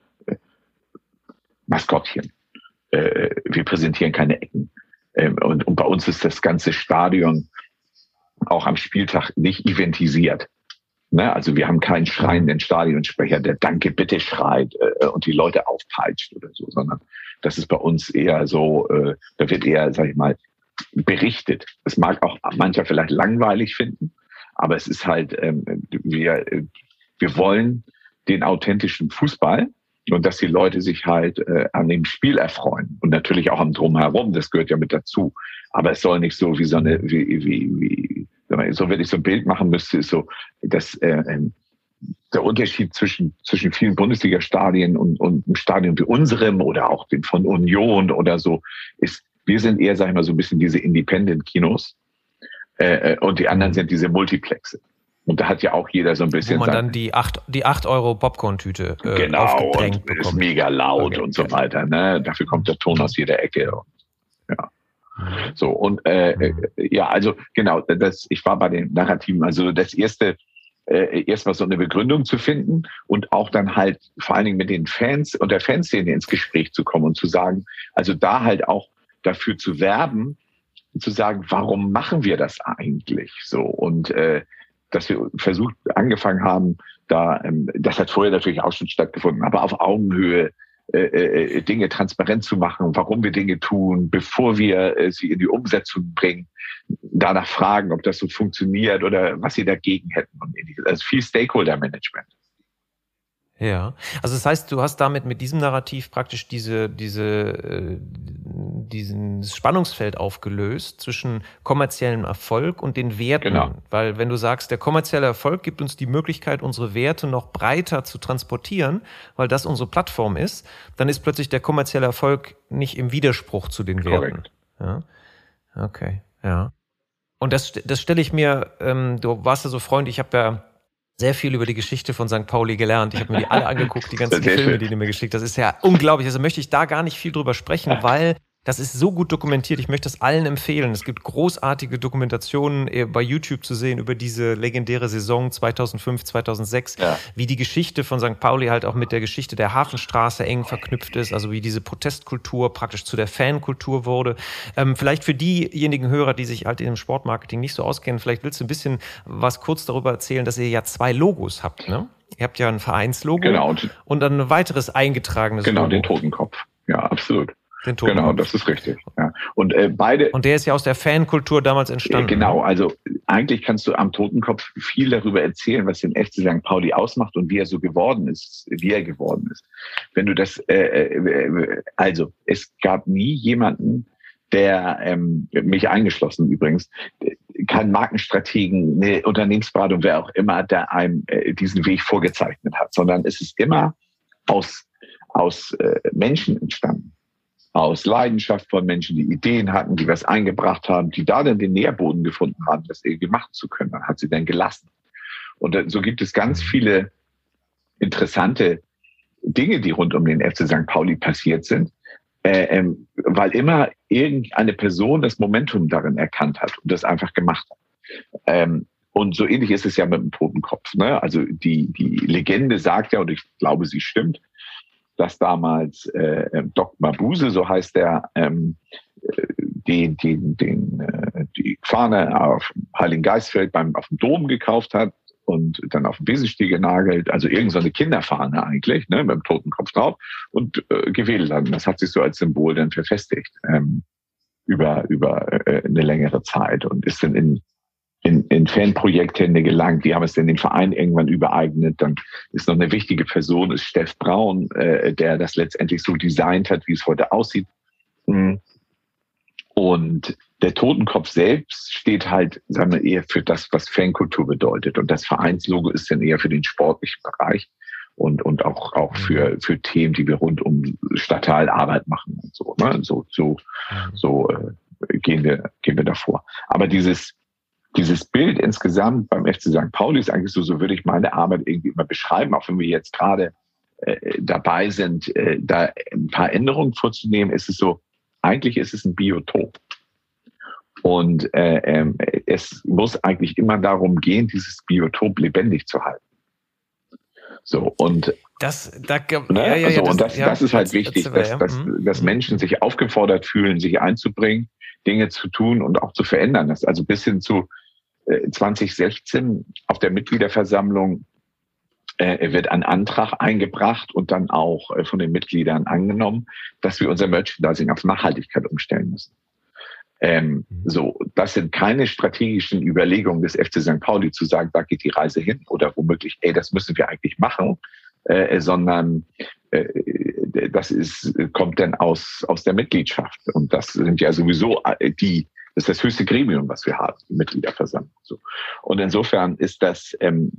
Maskottchen. Äh, wir präsentieren keine Ecken. Ähm, und, und bei uns ist das ganze Stadion auch am Spieltag nicht eventisiert. Ne? Also wir haben keinen schreienden Stadionsprecher, der Danke, bitte schreit äh, und die Leute aufpeitscht oder so, sondern das ist bei uns eher so, äh, da wird eher, sag ich mal, berichtet. Es mag auch mancher vielleicht langweilig finden, aber es ist halt, ähm, wir, wir wollen den authentischen Fußball und dass die Leute sich halt äh, an dem Spiel erfreuen und natürlich auch am Drumherum, das gehört ja mit dazu. Aber es soll nicht so wie so eine, wie, wie, wie so wenn ich so ein Bild machen müsste, ist so, dass äh, der Unterschied zwischen zwischen vielen Bundesliga-Stadien und, und einem Stadion wie unserem oder auch dem von Union oder so ist, wir sind eher, sag ich mal, so ein bisschen diese Independent-Kinos äh, und die anderen sind diese Multiplexe. Und da hat ja auch jeder so ein bisschen... Wo man dann die acht, die acht Euro Popcorn-Tüte äh, genau, aufgedrängt und bekommt. Ist mega laut okay. und so weiter. Ne? Dafür kommt der Ton aus jeder Ecke. Und, ja. So, und äh, mhm. ja, also genau, das, ich war bei den Narrativen, also das erste, äh, erstmal so eine Begründung zu finden und auch dann halt vor allen Dingen mit den Fans und der Fanszene ins Gespräch zu kommen und zu sagen, also da halt auch dafür zu werben, zu sagen, warum machen wir das eigentlich so? Und äh, dass wir versucht, angefangen haben, da, ähm, das hat vorher natürlich auch schon stattgefunden, aber auf Augenhöhe äh, äh, Dinge transparent zu machen, warum wir Dinge tun, bevor wir äh, sie in die Umsetzung bringen, danach fragen, ob das so funktioniert oder was sie dagegen hätten. Und ähnliches. Also viel Stakeholder-Management. Ja, also das heißt, du hast damit mit diesem Narrativ praktisch diese, diese, äh, diesen Spannungsfeld aufgelöst zwischen kommerziellem Erfolg und den Werten. Genau. Weil wenn du sagst, der kommerzielle Erfolg gibt uns die Möglichkeit, unsere Werte noch breiter zu transportieren, weil das unsere Plattform ist, dann ist plötzlich der kommerzielle Erfolg nicht im Widerspruch zu den Werten. Korrekt. Ja, okay, ja. Und das, das stelle ich mir, ähm, du warst ja so freundlich, ich habe ja sehr viel über die Geschichte von Sankt Pauli gelernt. Ich habe mir die alle angeguckt, die ganzen Sehr Filme, schön. die du mir geschickt hast. Das ist ja unglaublich. Also möchte ich da gar nicht viel drüber sprechen, weil das ist so gut dokumentiert. Ich möchte es allen empfehlen. Es gibt großartige Dokumentationen bei YouTube zu sehen über diese legendäre Saison zweitausendfünf, zweitausendsechs, ja. Wie die Geschichte von Sankt Pauli halt auch mit der Geschichte der Hafenstraße eng verknüpft ist, also wie diese Protestkultur praktisch zu der Fankultur wurde. Ähm, vielleicht für diejenigen Hörer, die sich halt in dem Sportmarketing nicht so auskennen, vielleicht willst du ein bisschen was kurz darüber erzählen, dass ihr ja zwei Logos habt, ne? Ihr habt ja ein Vereinslogo genau. Und dann ein weiteres eingetragenes genau, Logo. Genau, den Totenkopf. Ja, absolut. Den Totenkopf. Genau, das ist richtig. Ja. Und äh, beide. Und der ist ja aus der Fankultur damals entstanden. Äh, genau, also eigentlich kannst du am Totenkopf viel darüber erzählen, was den F C Sankt Pauli ausmacht und wie er so geworden ist, wie er geworden ist. Wenn du das, äh, äh, also es gab nie jemanden, der ähm, mich eingeschlossen übrigens, kein Markenstrategen, eine Unternehmensberatung, wer auch immer, der einem äh, diesen Weg vorgezeichnet hat, sondern es ist immer aus aus äh, Menschen entstanden. Aus Leidenschaft von Menschen, die Ideen hatten, die was eingebracht haben, die da dann den Nährboden gefunden haben, das irgendwie machen zu können. Man hat sie dann gelassen. Und so gibt es ganz viele interessante Dinge, die rund um den F C Sankt Pauli passiert sind, äh, ähm, weil immer irgendeine Person das Momentum darin erkannt hat und das einfach gemacht hat. Ähm, und so ähnlich ist es ja mit dem Totenkopf. Ne? Also die, die Legende sagt ja, und ich glaube, sie stimmt, dass damals äh, Doc Mabuse, so heißt der, ähm, den, den, den, äh, die Fahne auf Heiligen Geistfeld beim, auf dem Dom gekauft hat und dann auf den Besenstiel genagelt, also irgend so eine Kinderfahne eigentlich, ne, mit dem Totenkopf drauf und äh, gewählt hat. Das hat sich so als Symbol dann verfestigt ähm, über, über äh, eine längere Zeit und ist dann in In, in Fanprojekthände gelangt, die haben es dann den Verein irgendwann übereignet. Dann ist noch eine wichtige Person, ist Steff Braun, äh, der das letztendlich so designt hat, wie es heute aussieht. Und der Totenkopf selbst steht halt, sagen wir, eher für das, was Fankultur bedeutet. Und das Vereinslogo ist dann eher für den sportlichen Bereich und, und auch, auch für, für Themen, die wir rund um Stadtteilarbeit machen und so, ne? So, so, so äh, gehen wir, gehen wir davor. Aber dieses, Dieses Bild insgesamt beim F C Sankt Pauli ist eigentlich so, so würde ich meine Arbeit irgendwie immer beschreiben, auch wenn wir jetzt gerade äh, dabei sind, äh, da ein paar Änderungen vorzunehmen, ist es so, eigentlich ist es ein Biotop. Und äh, äh, es muss eigentlich immer darum gehen, dieses Biotop lebendig zu halten. So, und das, da, ne? ja, ja, so, das, und das, ja, das ist halt wichtig, das, dass, ja. dass, dass Menschen sich aufgefordert fühlen, sich einzubringen, Dinge zu tun und auch zu verändern. Das also bis hin zu äh, zwanzig sechzehn auf der Mitgliederversammlung äh, wird ein Antrag eingebracht und dann auch äh, von den Mitgliedern angenommen, dass wir unser Merchandising auf Nachhaltigkeit umstellen müssen. Ähm, so, das sind keine strategischen Überlegungen des F C Sankt Pauli zu sagen, da geht die Reise hin oder womöglich, ey, das müssen wir eigentlich machen, äh, sondern äh, das ist, kommt dann aus, aus der Mitgliedschaft. Und das sind ja sowieso die, das ist das höchste Gremium, was wir haben, die Mitgliederversammlung. So. Und insofern ist das, ähm,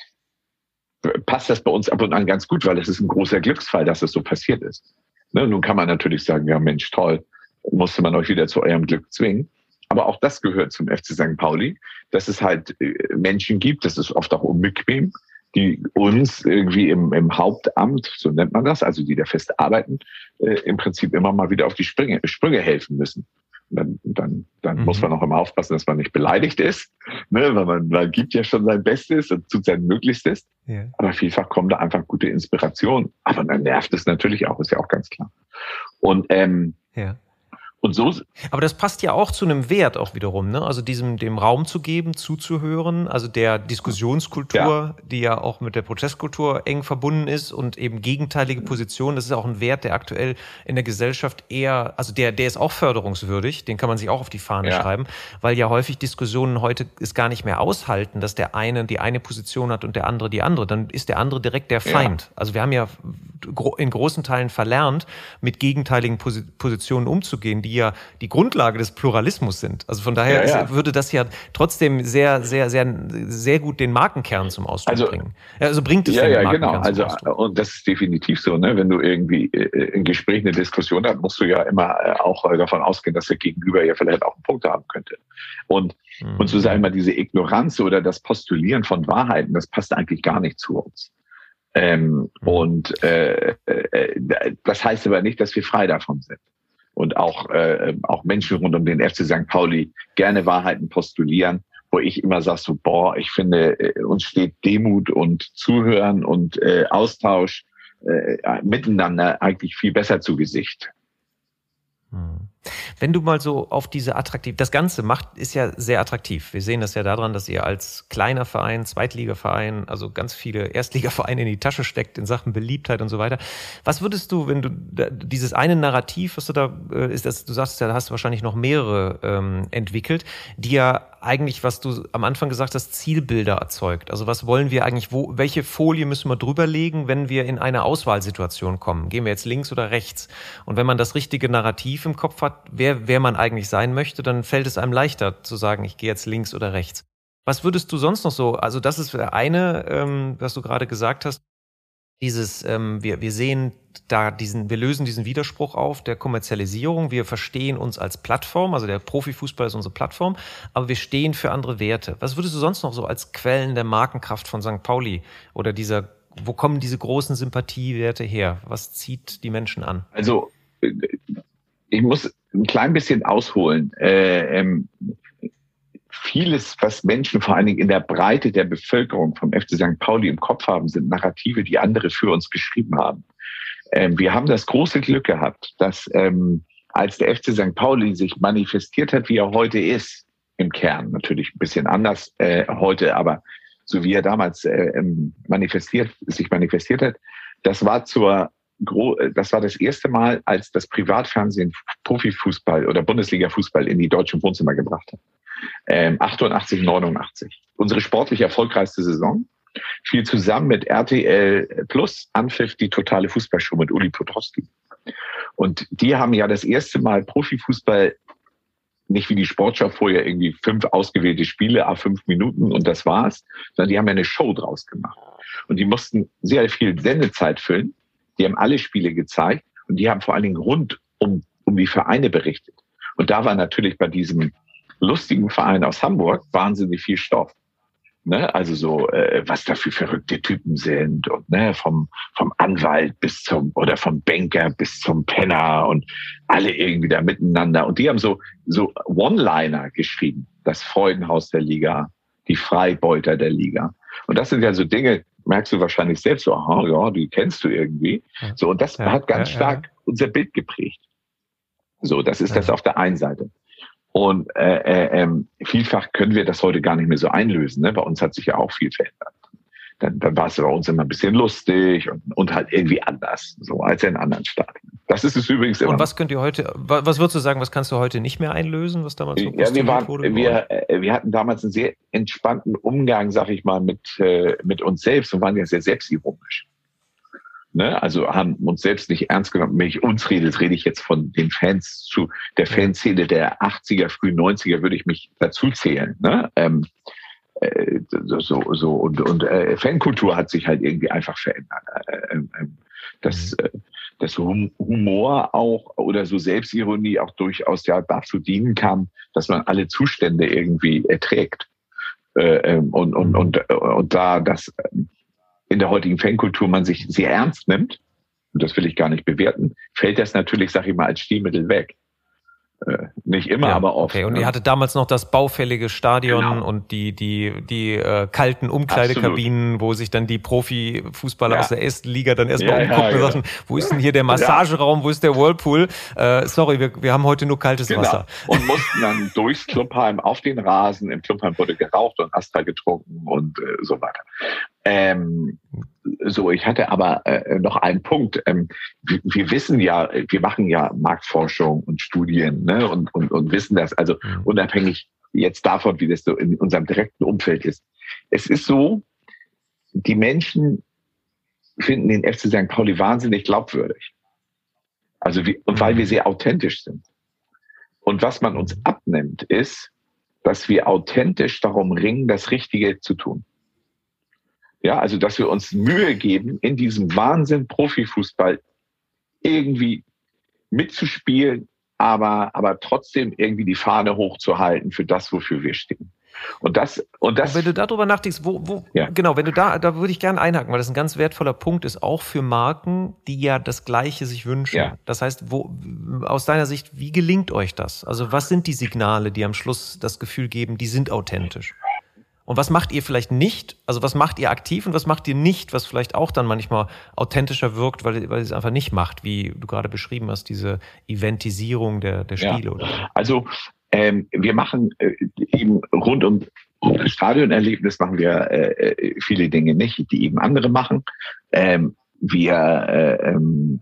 passt das bei uns ab und an ganz gut, weil es ist ein großer Glücksfall, dass es so passiert ist. Ne? Nun kann man natürlich sagen, ja Mensch, toll, musste man euch wieder zu eurem Glück zwingen. Aber auch das gehört zum F C Sankt Pauli, dass es halt Menschen gibt, das ist oft auch unbequem, die uns irgendwie im, im Hauptamt, so nennt man das, also die da fest arbeiten, äh, im Prinzip immer mal wieder auf die Sprünge, Sprünge helfen müssen. Und dann dann, dann mhm. muss man auch immer aufpassen, dass man nicht beleidigt ist, ne? Weil man, man gibt ja schon sein Bestes und tut sein Möglichstes. Ja. Aber vielfach kommen da einfach gute Inspirationen. Aber dann nervt es natürlich auch, ist ja auch ganz klar. Und ähm, ja. Und so. Aber das passt ja auch zu einem Wert auch wiederum, ne? Also diesem, dem Raum zu geben, zuzuhören, also der Diskussionskultur, ja. die ja auch mit der Protestkultur eng verbunden ist und eben gegenteilige Positionen. Das ist auch ein Wert, der aktuell in der Gesellschaft eher, also der, der ist auch förderungswürdig, den kann man sich auch auf die Fahne ja. schreiben, weil ja häufig Diskussionen heute es gar nicht mehr aushalten, dass der eine die eine Position hat und der andere die andere. Dann ist der andere direkt der Feind. Ja. Also wir haben ja in großen Teilen verlernt, mit gegenteiligen Positionen umzugehen, die ja die Grundlage des Pluralismus sind. Also von daher ja, ja. Ist, würde das ja trotzdem sehr, sehr, sehr, sehr gut den Markenkern zum Ausdruck also, bringen. Also bringt es ja, den ja, Markenkern genau. Also, zum Ausdruck. Und das ist definitiv so, ne? Wenn du irgendwie ein Gespräch, eine Diskussion hast, musst du ja immer auch davon ausgehen, dass der Gegenüber ja vielleicht auch einen Punkt haben könnte. Und, mhm. und so sagen wir mal, diese Ignoranz oder das Postulieren von Wahrheiten, das passt eigentlich gar nicht zu uns. Ähm, mhm. Und äh, äh, das heißt aber nicht, dass wir frei davon sind. Und auch, äh, auch Menschen rund um den F C Sankt Pauli gerne Wahrheiten postulieren, wo ich immer sage so, boah, ich finde, äh, uns steht Demut und Zuhören und äh, Austausch äh, miteinander eigentlich viel besser zu Gesicht. Hm. Wenn du mal so auf diese attraktiv, das Ganze macht, ist ja sehr attraktiv. Wir sehen das ja daran, dass ihr als kleiner Verein, Zweitligaverein, also ganz viele Erstligavereine in die Tasche steckt in Sachen Beliebtheit und so weiter. Was würdest du, wenn du dieses eine Narrativ, was du da ist, das, du sagst, da hast du wahrscheinlich noch mehrere ähm, entwickelt, die ja eigentlich, was du am Anfang gesagt hast, Zielbilder erzeugt. Also was wollen wir eigentlich, wo, welche Folie müssen wir drüber legen, wenn wir in eine Auswahlsituation kommen? Gehen wir jetzt links oder rechts? Und wenn man das richtige Narrativ im Kopf hat, wer, wer man eigentlich sein möchte, dann fällt es einem leichter zu sagen, ich gehe jetzt links oder rechts. Was würdest du sonst noch so, also das ist eine, ähm, was du gerade gesagt hast, dieses, ähm, wir, wir sehen da diesen, wir lösen diesen Widerspruch auf der Kommerzialisierung. Wir verstehen uns als Plattform, also der Profifußball ist unsere Plattform, aber wir stehen für andere Werte. Was würdest du sonst noch so als Quellen der Markenkraft von Sankt Pauli oder dieser, wo kommen diese großen Sympathiewerte her? Was zieht die Menschen an? Also, ich muss ein klein bisschen ausholen. Äh, ähm, Vieles, was Menschen vor allen Dingen in der Breite der Bevölkerung vom F C Sankt Pauli im Kopf haben, sind Narrative, die andere für uns geschrieben haben. Ähm, wir haben das große Glück gehabt, dass ähm, als der F C Sankt Pauli sich manifestiert hat, wie er heute ist, im Kern natürlich ein bisschen anders äh, heute, aber so wie er damals äh, manifestiert, sich manifestiert hat, das war zur Das war das erste Mal, als das Privatfernsehen Profifußball oder Bundesliga-Fußball in die deutschen Wohnzimmer gebracht hat. Ähm, achtundachtzig, neunundachtzig. Unsere sportlich erfolgreichste Saison fiel zusammen mit R T L Plus Anpfiff die totale Fußballshow mit Uli Potowski. Und die haben ja das erste Mal Profifußball, nicht wie die Sportschau vorher irgendwie fünf ausgewählte Spiele, a fünf Minuten und das war's, sondern die haben ja eine Show draus gemacht. Und die mussten sehr viel Sendezeit füllen. Die haben alle Spiele gezeigt und die haben vor allen Dingen rund um, um die Vereine berichtet. Und da war natürlich bei diesem lustigen Verein aus Hamburg wahnsinnig viel Stoff. Ne? Also so, äh, was da für verrückte Typen sind und ne, vom, vom Anwalt bis zum, oder vom Banker bis zum Penner und alle irgendwie da miteinander. Und die haben so, so One-Liner geschrieben. Das Freudenhaus der Liga, die Freibeuter der Liga. Und das sind ja so Dinge, merkst du wahrscheinlich selbst so, aha, ja, die kennst du irgendwie. So, und das ja, hat ganz ja, stark ja. unser Bild geprägt. So, das ist ja. das auf der einen Seite. Und äh, äh, äh, vielfach können wir das heute gar nicht mehr so einlösen. Ne? Bei uns hat sich ja auch viel verändert. Dann, dann war es bei uns immer ein bisschen lustig und, und halt irgendwie anders, so als in anderen Staaten. Das ist es übrigens immer. Und was könnt ihr heute, was würdest du sagen, was kannst du heute nicht mehr einlösen, was damals so ja, wir waren, wurde? Wir, wir hatten damals einen sehr entspannten Umgang, sag ich mal, mit, äh, mit uns selbst und waren ja sehr selbstironisch. Ne? Also haben uns selbst nicht ernst genommen. Wenn ich uns rede, rede ich jetzt von den Fans zu der Fanszene der achtziger, frühen neunziger würde ich mich dazu zählen. Ne? Ähm, äh, so, so und, und äh, Fankultur hat sich halt irgendwie einfach verändert. Äh, äh, das, äh, das Humor auch oder so Selbstironie auch durchaus ja dazu dienen kann, dass man alle Zustände irgendwie erträgt. Äh, und, und, und, und da das in der heutigen Fankultur man sich sehr ernst nimmt, und das will ich gar nicht bewerten, fällt das natürlich, sag ich mal, als Stilmittel weg. Äh, nicht immer, ja, aber oft. Okay, und ne? ihr hattet damals noch das baufällige Stadion Genau. und die, die, die äh, kalten Umkleidekabinen, Absolut. Wo sich dann die Profifußballer ja. aus der ersten Liga dann erstmal ja, umgucken ja, und sagen, wo ist denn hier der Massageraum, ja. wo ist der Whirlpool? Äh, sorry, wir, wir haben heute nur kaltes genau. Wasser. Und mussten dann durchs Clubheim auf den Rasen. Im Clubheim wurde geraucht und Astra getrunken und äh, so weiter. Ähm, so, ich hatte aber äh, noch einen Punkt. Ähm, wir, wir wissen ja, wir machen ja Marktforschung und Studien, ne, und, und, und wissen das, also mhm. unabhängig jetzt davon, wie das so in unserem direkten Umfeld ist. Es ist so, die Menschen finden den F C Sankt Pauli wahnsinnig glaubwürdig. Also wie, und weil wir sehr authentisch sind. Und was man uns abnimmt, ist, dass wir authentisch darum ringen, das Richtige zu tun. Ja, also dass wir uns Mühe geben, in diesem Wahnsinn Profifußball irgendwie mitzuspielen, aber aber trotzdem irgendwie die Fahne hochzuhalten für das, wofür wir stehen. Und das und das. Und wenn du darüber nachdenkst, wo wo ja. genau, wenn du da da würde ich gerne einhaken, weil das ein ganz wertvoller Punkt ist, auch für Marken, die ja das Gleiche sich wünschen. Ja. Das heißt, wo aus deiner Sicht, wie gelingt euch das? Also was sind die Signale, die am Schluss das Gefühl geben, die sind authentisch? Und was macht ihr vielleicht nicht? Also was macht ihr aktiv und was macht ihr nicht, was vielleicht auch dann manchmal authentischer wirkt, weil, weil es einfach nicht macht, wie du gerade beschrieben hast, diese Eventisierung der, der Spiele? Ja. Oder so. Also ähm, wir machen äh, eben rund um, um das Stadionerlebnis machen wir äh, viele Dinge nicht, die eben andere machen. Ähm, wir äh, ähm,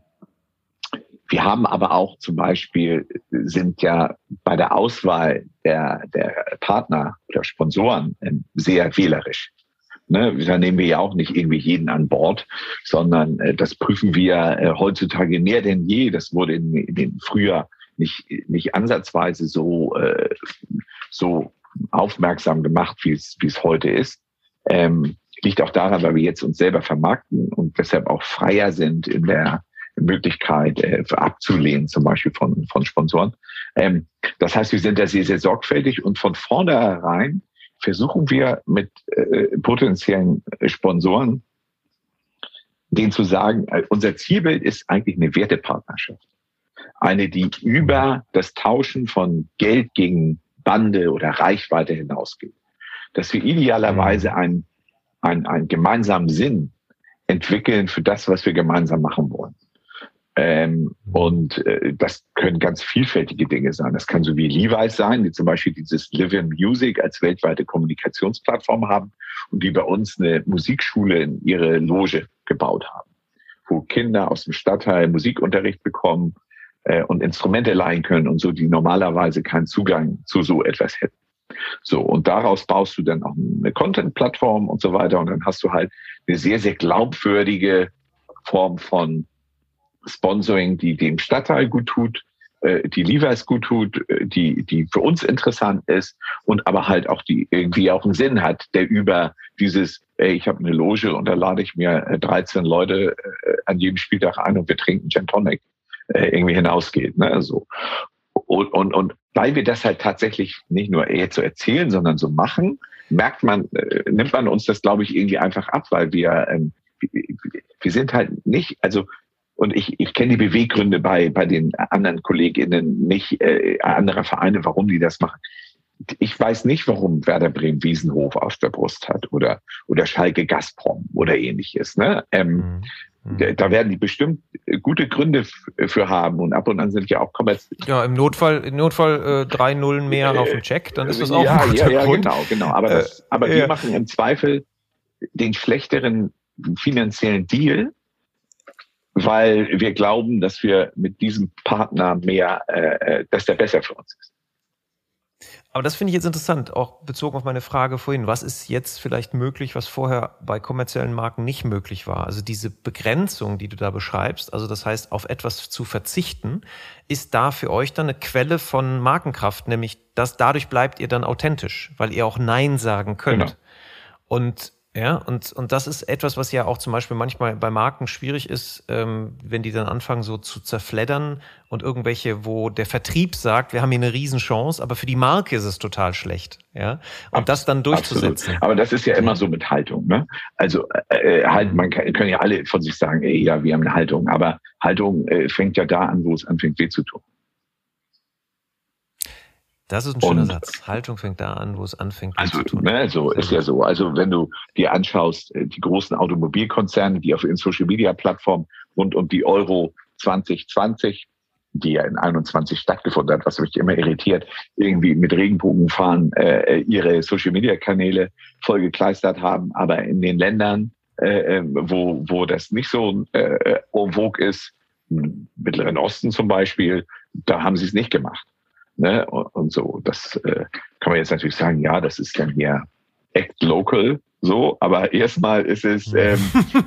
Wir haben aber auch zum Beispiel, sind ja bei der Auswahl der, der Partner oder Sponsoren sehr wählerisch. Ne, da nehmen wir ja auch nicht irgendwie jeden an Bord, sondern äh, das prüfen wir äh, heutzutage mehr denn je. Das wurde in, in den Frühjahr nicht, nicht ansatzweise so, äh, so aufmerksam gemacht, wie es, wie es heute ist. Ähm, liegt auch daran, weil wir jetzt uns selber vermarkten und deshalb auch freier sind in der Möglichkeit äh, abzulehnen, zum Beispiel von, von Sponsoren. Ähm, das heißt, wir sind da sehr, sehr sorgfältig und von vornherein versuchen wir mit äh, potenziellen Sponsoren denen zu sagen, äh, unser Zielbild ist eigentlich eine Wertepartnerschaft. Eine, die über das Tauschen von Geld gegen Bande oder Reichweite hinausgeht. Dass wir idealerweise einen, einen, einen gemeinsamen Sinn entwickeln für das, was wir gemeinsam machen wollen. Ähm, und äh, das können ganz vielfältige Dinge sein. Das kann so wie Levi's sein, die zum Beispiel dieses Live in Music als weltweite Kommunikationsplattform haben und die bei uns eine Musikschule in ihre Loge gebaut haben, wo Kinder aus dem Stadtteil Musikunterricht bekommen äh, und Instrumente leihen können und so, die normalerweise keinen Zugang zu so etwas hätten. So, und daraus baust du dann auch eine Content-Plattform und so weiter und dann hast du halt eine sehr, sehr glaubwürdige Form von Sponsoring, die dem Stadtteil gut tut, die Levi's gut tut, die, die für uns interessant ist und aber halt auch die irgendwie auch einen Sinn hat, der über dieses, ey, ich habe eine Loge und da lade ich mir dreizehn Leute an jedem Spieltag ein und wir trinken Gin Tonic, irgendwie hinausgeht, ne, so. Und, und, und weil wir das halt tatsächlich nicht nur eher zu erzählen, sondern so machen, merkt man, nimmt man uns das, glaube ich, irgendwie einfach ab, weil wir, wir sind halt nicht, also, und ich, ich kenne die Beweggründe bei, bei den anderen KollegInnen nicht, äh, anderer Vereine, warum die das machen. Ich weiß nicht, warum Werder Bremen Wiesenhof auf der Brust hat oder, oder Schalke Gazprom oder ähnliches. Ne? Ähm, mhm. da, da werden die bestimmt gute Gründe f- für haben und ab und an sind ja auch kommerziell. Ja, im Notfall, im Notfall äh, drei Nullen mehr äh, auf dem Check, dann ist das auch ja, ein guter ja, ja, Grund. genau, genau. Aber, das, aber äh, wir ja. machen im Zweifel den schlechteren finanziellen Deal, weil wir glauben, dass wir mit diesem Partner mehr, äh, dass der besser für uns ist. Aber das finde ich jetzt interessant, auch bezogen auf meine Frage vorhin. Was ist jetzt vielleicht möglich, was vorher bei kommerziellen Marken nicht möglich war? Also diese Begrenzung, die du da beschreibst, also das heißt, auf etwas zu verzichten, ist da für euch dann eine Quelle von Markenkraft, nämlich dass dadurch bleibt ihr dann authentisch, weil ihr auch Nein sagen könnt. Genau. Und Ja, und, und das ist etwas, was ja auch zum Beispiel manchmal bei Marken schwierig ist, ähm, wenn die dann anfangen so zu zerfleddern und irgendwelche, wo der Vertrieb sagt, wir haben hier eine Riesenchance, aber für die Marke ist es total schlecht, ja, und Abs- das dann durchzusetzen. Absolut. Aber das ist ja immer so mit Haltung, ne? Also äh, halt, man kann, können ja alle von sich sagen, ey, ja, wir haben eine Haltung, aber Haltung äh, fängt ja da an, wo es anfängt weh zu tun. Das ist ein schöner Und Satz. Haltung fängt da an, wo es anfängt, also, zu tun. ne, so ist ja so. Also wenn du dir anschaust, die großen Automobilkonzerne, die auf ihren Social-Media-Plattformen rund um die Euro zwanzig zwanzig, die ja in einundzwanzig stattgefunden hat, was mich immer irritiert, irgendwie mit Regenbogenfahren äh, ihre Social-Media-Kanäle vollgekleistert haben. Aber in den Ländern, äh, wo, wo das nicht so äh, en vogue ist, im Mittleren Osten zum Beispiel, da haben sie es nicht gemacht. Ne? Und, und so, das äh, kann man jetzt natürlich sagen, ja, das ist dann hier act local, so, aber erstmal ist es, ähm,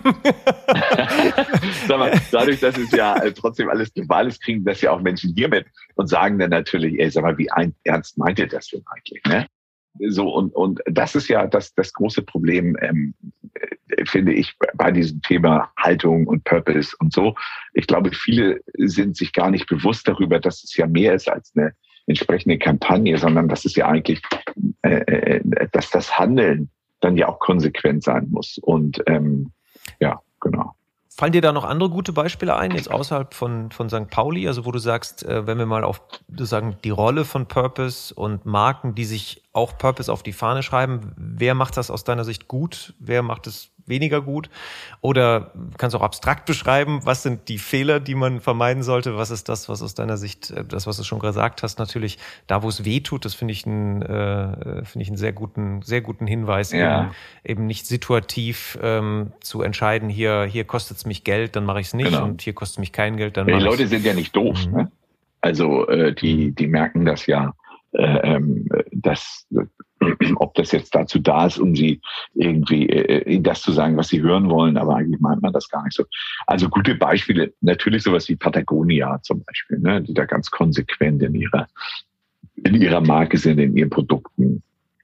sag mal, dadurch, dass es ja trotzdem alles global ist, kriegen das ja auch Menschen hier mit und sagen dann natürlich, ey, sag mal, wie ein, ernst meint ihr das denn eigentlich, ne? So, und, und das ist ja das, das große Problem, ähm, finde ich, bei diesem Thema Haltung und Purpose und so. Ich glaube, viele sind sich gar nicht bewusst darüber, dass es ja mehr ist als eine entsprechende Kampagne, sondern dass es ja eigentlich, äh, dass das Handeln dann ja auch konsequent sein muss. Und ähm, ja, genau. Fallen dir da noch andere gute Beispiele ein, jetzt außerhalb von, von Sankt Pauli, also wo du sagst, äh, wenn wir mal auf sozusagen die Rolle von Purpose und Marken, die sich auch Purpose auf die Fahne schreiben, wer macht das aus deiner Sicht gut, wer macht es weniger gut? Oder kannst du auch abstrakt beschreiben, was sind die Fehler, die man vermeiden sollte? Was ist das, was aus deiner Sicht, das, was du schon gesagt hast, natürlich da, wo es weh tut, das finde ich einen, äh, finde ich einen sehr guten, sehr guten Hinweis, Ja. eben, eben nicht situativ ähm, zu entscheiden, hier, hier kostet es mich Geld, dann mache ich es nicht, Genau. und hier kostet es mich kein Geld, dann Ja, mache die ich es. Leute sind ja nicht doof, Mhm. ne? Also äh, die, die merken das ja, äh, ähm, dass ob das jetzt dazu da ist, um sie irgendwie äh, das zu sagen, was sie hören wollen, aber eigentlich meint man das gar nicht so. Also gute Beispiele, natürlich sowas wie Patagonia zum Beispiel, ne, die da ganz konsequent in ihrer in ihrer Marke sind, in ihren Produkten.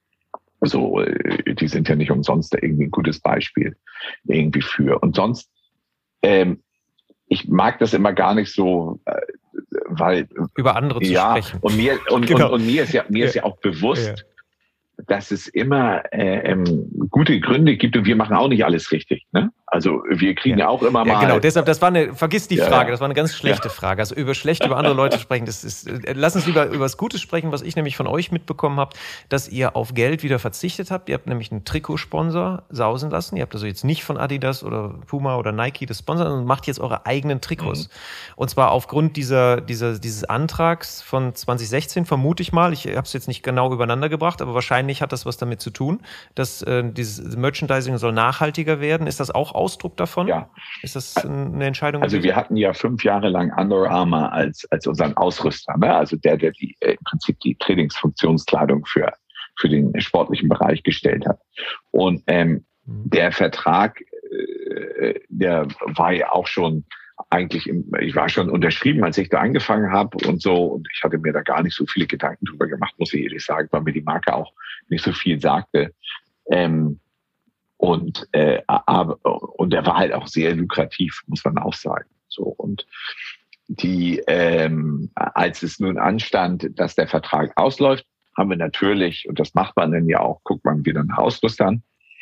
So, äh, die sind ja nicht umsonst da irgendwie ein gutes Beispiel irgendwie für. Und sonst, ähm, ich mag das immer gar nicht so, äh, weil Über andere zu ja, sprechen. und mir und, Genau. und, und mir ist ja mir Ja. ist ja auch bewusst, Ja. dass es immer äh, ähm, gute Gründe gibt und wir machen auch nicht alles richtig. Ne? Also wir kriegen ja, Ja. auch immer Ja, mal. genau, deshalb, das war eine, vergiss die Ja, Frage, ja. das war eine ganz schlechte Ja. Frage. Also über schlecht über andere Leute sprechen, das ist, äh, lass uns lieber über das Gute sprechen, was ich nämlich von euch mitbekommen habe, dass ihr auf Geld wieder verzichtet habt. Ihr habt nämlich einen Trikotsponsor sausen lassen. Ihr habt also jetzt nicht von Adidas oder Puma oder Nike das sponsern, sondern macht jetzt eure eigenen Trikots. Mhm. Und zwar aufgrund dieser, dieser, dieses Antrags von zwanzig sechzehn, vermute ich mal. Ich habe es jetzt nicht genau übereinander gebracht, aber wahrscheinlich hat das was damit zu tun, dass äh, dieses Merchandising soll nachhaltiger werden. Ist das auch Ausdruck davon? Ja. Ist das eine Entscheidung? Also wir hatten ja fünf Jahre lang Under Armour als als unseren Ausrüster, ne? Also der, der die äh, im Prinzip die Trainingsfunktionskleidung für für den sportlichen Bereich gestellt hat. Und ähm, mhm. der Vertrag, äh, der war ja auch schon eigentlich, im, ich war schon unterschrieben, als ich da angefangen habe und so. Und ich hatte mir da gar nicht so viele Gedanken drüber gemacht, muss ich ehrlich sagen, weil mir die Marke auch nicht so viel sagte. Ähm, Und, äh, aber, und er war halt auch sehr lukrativ, muss man auch sagen. So, und die, ähm, als es nun anstand, dass der Vertrag ausläuft, haben wir natürlich, und das macht man dann ja auch, guckt man wieder nach Ausrüstern.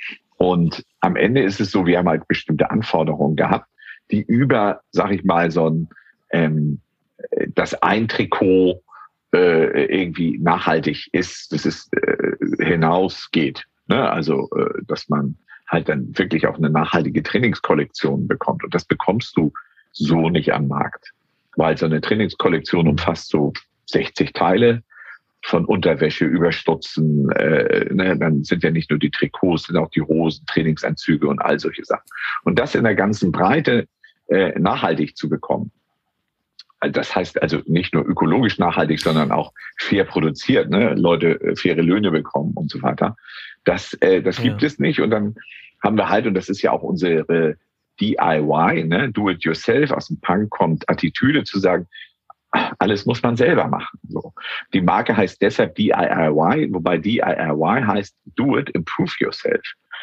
Und am Ende ist es so, wir haben halt bestimmte Anforderungen gehabt, die über, sag ich mal, so ein, ähm, das ein Trikot äh, irgendwie nachhaltig ist, dass es äh, hinausgeht. Ne? Also, äh, dass man halt dann wirklich auch eine nachhaltige Trainingskollektion bekommt. Und das bekommst du so nicht am Markt. Weil so eine Trainingskollektion umfasst so sechzig Teile von Unterwäsche, Überstutzen. Äh, ne? Dann sind ja nicht nur die Trikots, sind auch die Hosen, Trainingsanzüge und all solche Sachen. Und das in der ganzen Breite äh, nachhaltig zu bekommen. Das heißt also nicht nur ökologisch nachhaltig, sondern auch fair produziert, ne? Leute äh, faire Löhne bekommen und so weiter. Das, äh, das gibt ja. es nicht. Und dann haben wir halt, und das ist ja auch unsere D I Y, ne? Do it yourself. Aus dem Punk kommt Attitüde zu sagen, alles muss man selber machen. So. Die Marke heißt deshalb D I Y, wobei D I Y heißt Do it, improve yourself.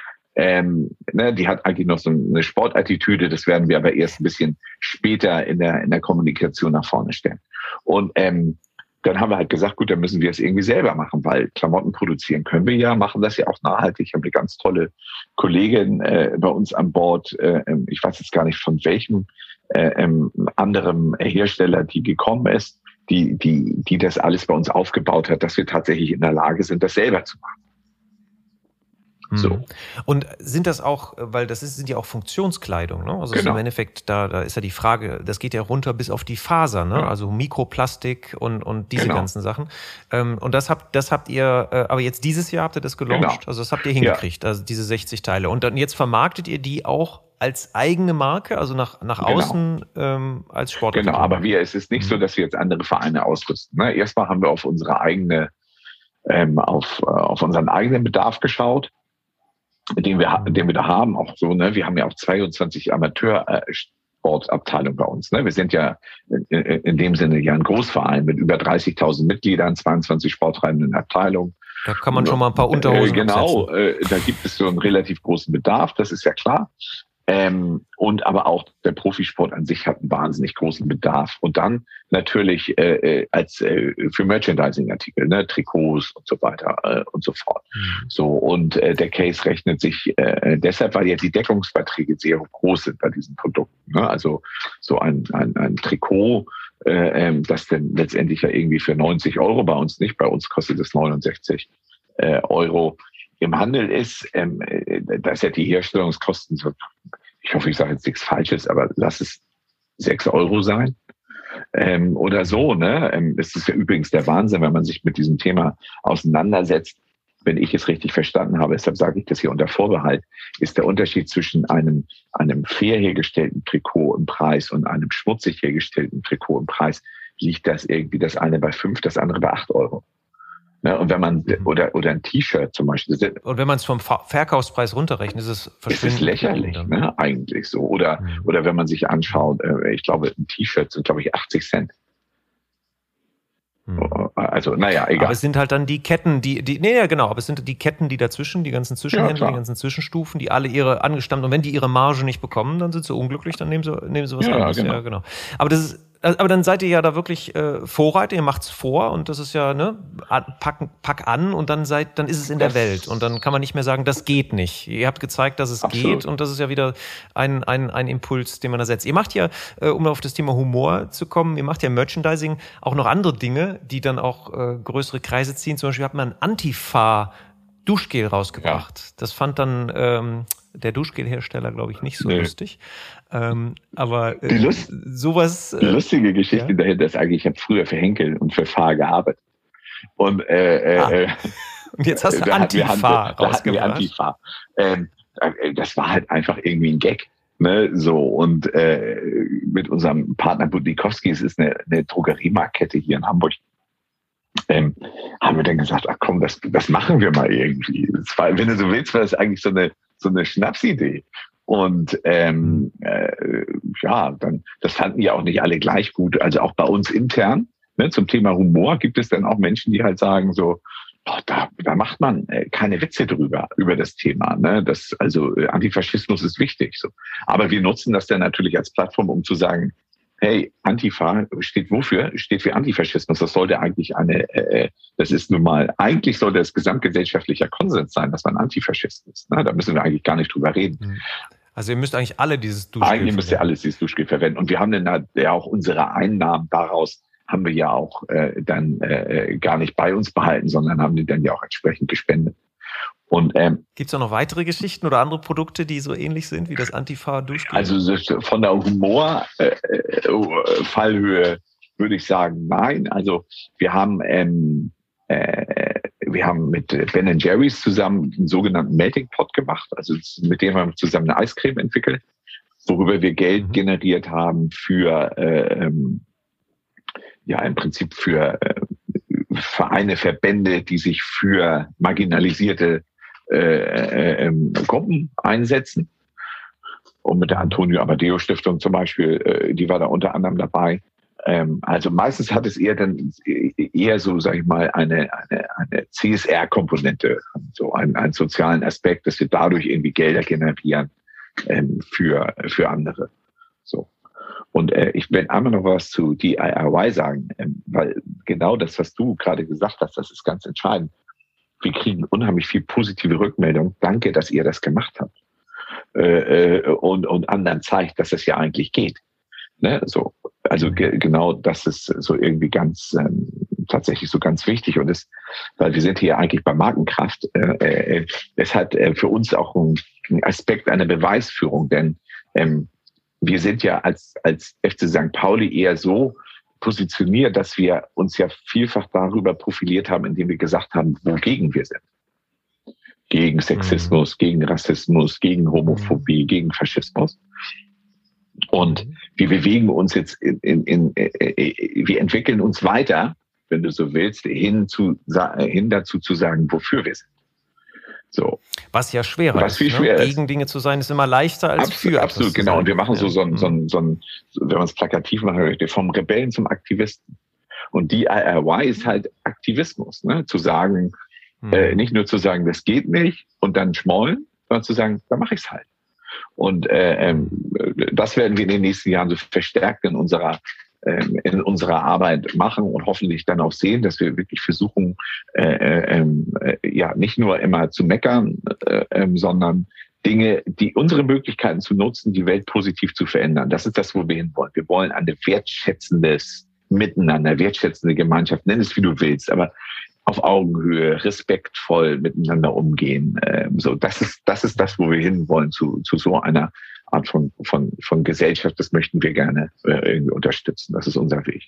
Ähm, ne, die hat eigentlich noch so eine Sportattitüde, das werden wir aber erst ein bisschen später in der, in der Kommunikation nach vorne stellen. Und ähm, dann haben wir halt gesagt, gut, dann müssen wir es irgendwie selber machen, weil Klamotten produzieren können wir ja, machen das ja auch nachhaltig. Ich habe eine ganz tolle Kollegin äh, bei uns an Bord, äh, ich weiß jetzt gar nicht von welchem äh, ähm, anderem Hersteller die gekommen ist, die, die, die das alles bei uns aufgebaut hat, dass wir tatsächlich in der Lage sind, das selber zu machen. So. Und sind das auch, weil das ist, sind ja auch Funktionskleidung, ne? Also genau. Im Endeffekt, da, da ist ja die Frage, das geht ja runter bis auf die Faser, ne? Ja. Also Mikroplastik und, und diese genau. ganzen Sachen. Ähm, und das habt, das habt ihr, äh, aber jetzt dieses Jahr habt ihr das gelauncht, genau. also das habt ihr hingekriegt, ja. also diese sechzig Teile. Und dann jetzt vermarktet ihr die auch als eigene Marke, also nach, nach genau. außen ähm, als Sportartikel. Genau, aber wir, es ist nicht mhm. so, dass wir jetzt andere Vereine ausrüsten. Ne? Erstmal haben wir auf unsere eigene, ähm, auf, äh, auf unseren eigenen Bedarf geschaut, den wir, den wir da haben, auch so, ne, wir haben ja auch zweiundzwanzig Amateursportabteilungen bei uns, ne, wir sind ja in, in dem Sinne ja ein Großverein mit über dreißigtausend Mitgliedern, zweiundzwanzig sporttreibenden Abteilungen. Da kann man schon mal ein paar Unterhosen äh, Genau, äh, da gibt es so einen relativ großen Bedarf, das ist ja klar. Ähm, und aber auch der Profisport an sich hat einen wahnsinnig großen Bedarf. Und dann natürlich äh, als äh, für Merchandising-Artikel, ne, Trikots und so weiter äh, und so fort. Mhm. So, und äh, der Case rechnet sich äh, deshalb, weil ja die Deckungsbeiträge sehr groß sind bei diesen Produkten. Ne? Also so ein, ein, ein Trikot, äh, das dann letztendlich ja irgendwie für neunzig Euro bei uns nicht, bei uns kostet es neunundsechzig äh, Euro im Handel ist, ähm, dass ja die Herstellungskosten so, ich hoffe, ich sage jetzt nichts Falsches, aber lass es sechs Euro sein ähm, oder so. Ne? Ähm, es ist ja übrigens der Wahnsinn, wenn man sich mit diesem Thema auseinandersetzt. Wenn ich es richtig verstanden habe, deshalb sage ich das hier unter Vorbehalt, ist der Unterschied zwischen einem, einem fair hergestellten Trikot im Preis und einem schmutzig hergestellten Trikot im Preis, liegt das irgendwie das eine bei fünf, das andere bei acht Euro. Ne, und wenn man, oder, oder ein T-Shirt zum Beispiel. Und wenn man es vom Verkaufspreis runterrechnet, ist es verschwindend. Ist es lächerlich, ne, eigentlich so. Oder, mhm. oder wenn man sich anschaut, äh, ich glaube, ein T-Shirt sind, glaube ich, achtzig Cent. Mhm. Also, naja, egal. Aber es sind halt dann die Ketten, die, die, nee, ja, genau, aber es sind die Ketten, die dazwischen, die ganzen Zwischenhändler, ja, die ganzen Zwischenstufen, die alle ihre angestammt, und wenn die ihre Marge nicht bekommen, dann sind sie unglücklich, dann nehmen sie, nehmen sie was ja, anderes. Genau. Ja, genau. Aber das ist, aber dann seid ihr ja da wirklich äh, Vorreiter, ihr macht's vor und das ist ja, ne, pack, pack an und dann seid, dann ist es in das der Welt und dann kann man nicht mehr sagen, das geht nicht. Ihr habt gezeigt, dass es absolut geht und das ist ja wieder ein, ein, ein Impuls, den man da setzt. Ihr macht ja, äh, um auf das Thema Humor zu kommen, ihr macht ja Merchandising auch noch andere Dinge, die dann auch äh, größere Kreise ziehen. Zum Beispiel hat man ein Antifa-Duschgel rausgebracht. Ja. Das fand dann ähm, der Duschgelhersteller, glaube ich, nicht so nee. lustig. Ähm, aber äh, die Lust, sowas. Äh, die lustige Geschichte ja? dahinter ist eigentlich, ich habe früher für Henkel und für Fahr gearbeitet. Und, äh, ah. äh, und jetzt hast du da Antifa rausgebracht. Antifa. Ähm, das war halt einfach irgendwie ein Gag. Ne, so, und äh, mit unserem Partner Budnikowski, es ist eine, eine Drogeriemarktkette hier in Hamburg, ähm, haben wir dann gesagt, ach komm, das, das machen wir mal irgendwie. Das war, wenn du so willst, war das eigentlich so eine, so eine Schnapsidee. Und ähm, äh, ja, dann, das fanden ja auch nicht alle gleich gut. Also auch bei uns intern, ne, zum Thema Humor gibt es dann auch Menschen, die halt sagen so, boah, da, da macht man äh, keine Witze drüber, über das Thema. Ne? Das, also äh, Antifaschismus ist wichtig. So. Aber wir nutzen das dann natürlich als Plattform, um zu sagen, hey, Antifa steht wofür? Steht für Antifaschismus. Das sollte eigentlich eine, äh, das ist nun mal, eigentlich sollte es gesamtgesellschaftlicher Konsens sein, dass man Antifaschist ist. Ne? Da müssen wir eigentlich gar nicht drüber reden. Also ihr müsst eigentlich alle dieses Duschgel verwenden. Eigentlich müsst ihr alles dieses Duschgel verwenden. Und wir haben dann ja auch unsere Einnahmen daraus, haben wir ja auch äh, dann äh, gar nicht bei uns behalten, sondern haben die dann ja auch entsprechend gespendet. Und ähm, gibt es auch noch weitere Geschichten oder andere Produkte, die so ähnlich sind wie das Antifa-Duschgel? Also von der Humor-Fallhöhe äh, würde ich sagen, nein. Also wir haben ähm, äh, wir haben mit Ben and Jerry's zusammen einen sogenannten Melting Pot gemacht. Also mit dem haben wir zusammen eine Eiscreme entwickelt, worüber wir Geld mhm. generiert haben für äh, ähm, ja im Prinzip für äh, Vereine, Verbände, die sich für marginalisierte Äh, äh, Gruppen einsetzen. Und mit der Antonio Amadeo Stiftung zum Beispiel, äh, die war da unter anderem dabei. Ähm, also meistens hat es eher dann eher so, sag ich mal, eine, eine, eine C S R-Komponente, so einen, einen sozialen Aspekt, dass wir dadurch irgendwie Gelder generieren ähm, für, für andere. So. Und äh, ich will einmal noch was zu D I Y sagen, ähm, weil genau das, was du gerade gesagt hast, das ist ganz entscheidend. Wir kriegen unheimlich viel positive Rückmeldung. Danke, dass ihr das gemacht habt. Äh, und, und anderen zeigt, dass es ja eigentlich geht. Ne? So, also ge- genau das ist so irgendwie ganz ähm, tatsächlich so ganz wichtig. Und es, weil wir sind hier eigentlich bei Markenkraft, äh, äh, es hat äh, für uns auch einen, einen Aspekt einer Beweisführung, denn ähm, wir sind ja als als F C Sankt Pauli eher so positioniert, dass wir uns ja vielfach darüber profiliert haben, indem wir gesagt haben, wogegen wir sind. Gegen Sexismus, mhm. gegen Rassismus, gegen Homophobie, mhm. gegen Faschismus. Und wir bewegen uns jetzt in, in, in, in, wir entwickeln uns weiter, wenn du so willst, hin zu, hin dazu zu sagen, wofür wir sind. So. Was ja schwerer Was ist. Viel schwerer ne? ist. Gegen Dinge zu sein, ist immer leichter als absolut, für absolut, genau. Und wir machen ja. so, so, so, so, so, so, wenn man es plakativ machen möchte, vom Rebellen zum Aktivisten. Und D I Y ist halt Aktivismus, ne? Zu sagen, hm. äh, nicht nur zu sagen, das geht nicht und dann schmollen, sondern zu sagen, dann mache ich es halt. Und äh, ähm, das werden wir in den nächsten Jahren so verstärkt in unserer ähm, in unserer Arbeit machen und hoffentlich dann auch sehen, dass wir wirklich versuchen, äh, äh, ja nicht nur immer zu meckern, äh, äh, sondern Dinge, die unsere Möglichkeiten zu nutzen, die Welt positiv zu verändern. Das ist das, wo wir hinwollen. Wir wollen ein wertschätzendes Miteinander, wertschätzende Gemeinschaft, nenn es wie du willst, aber auf Augenhöhe, respektvoll miteinander umgehen. Ähm, so, das ist, das ist das, wo wir hinwollen, zu, zu so einer Art von, von, von Gesellschaft. Das möchten wir gerne äh, irgendwie unterstützen. Das ist unser Weg.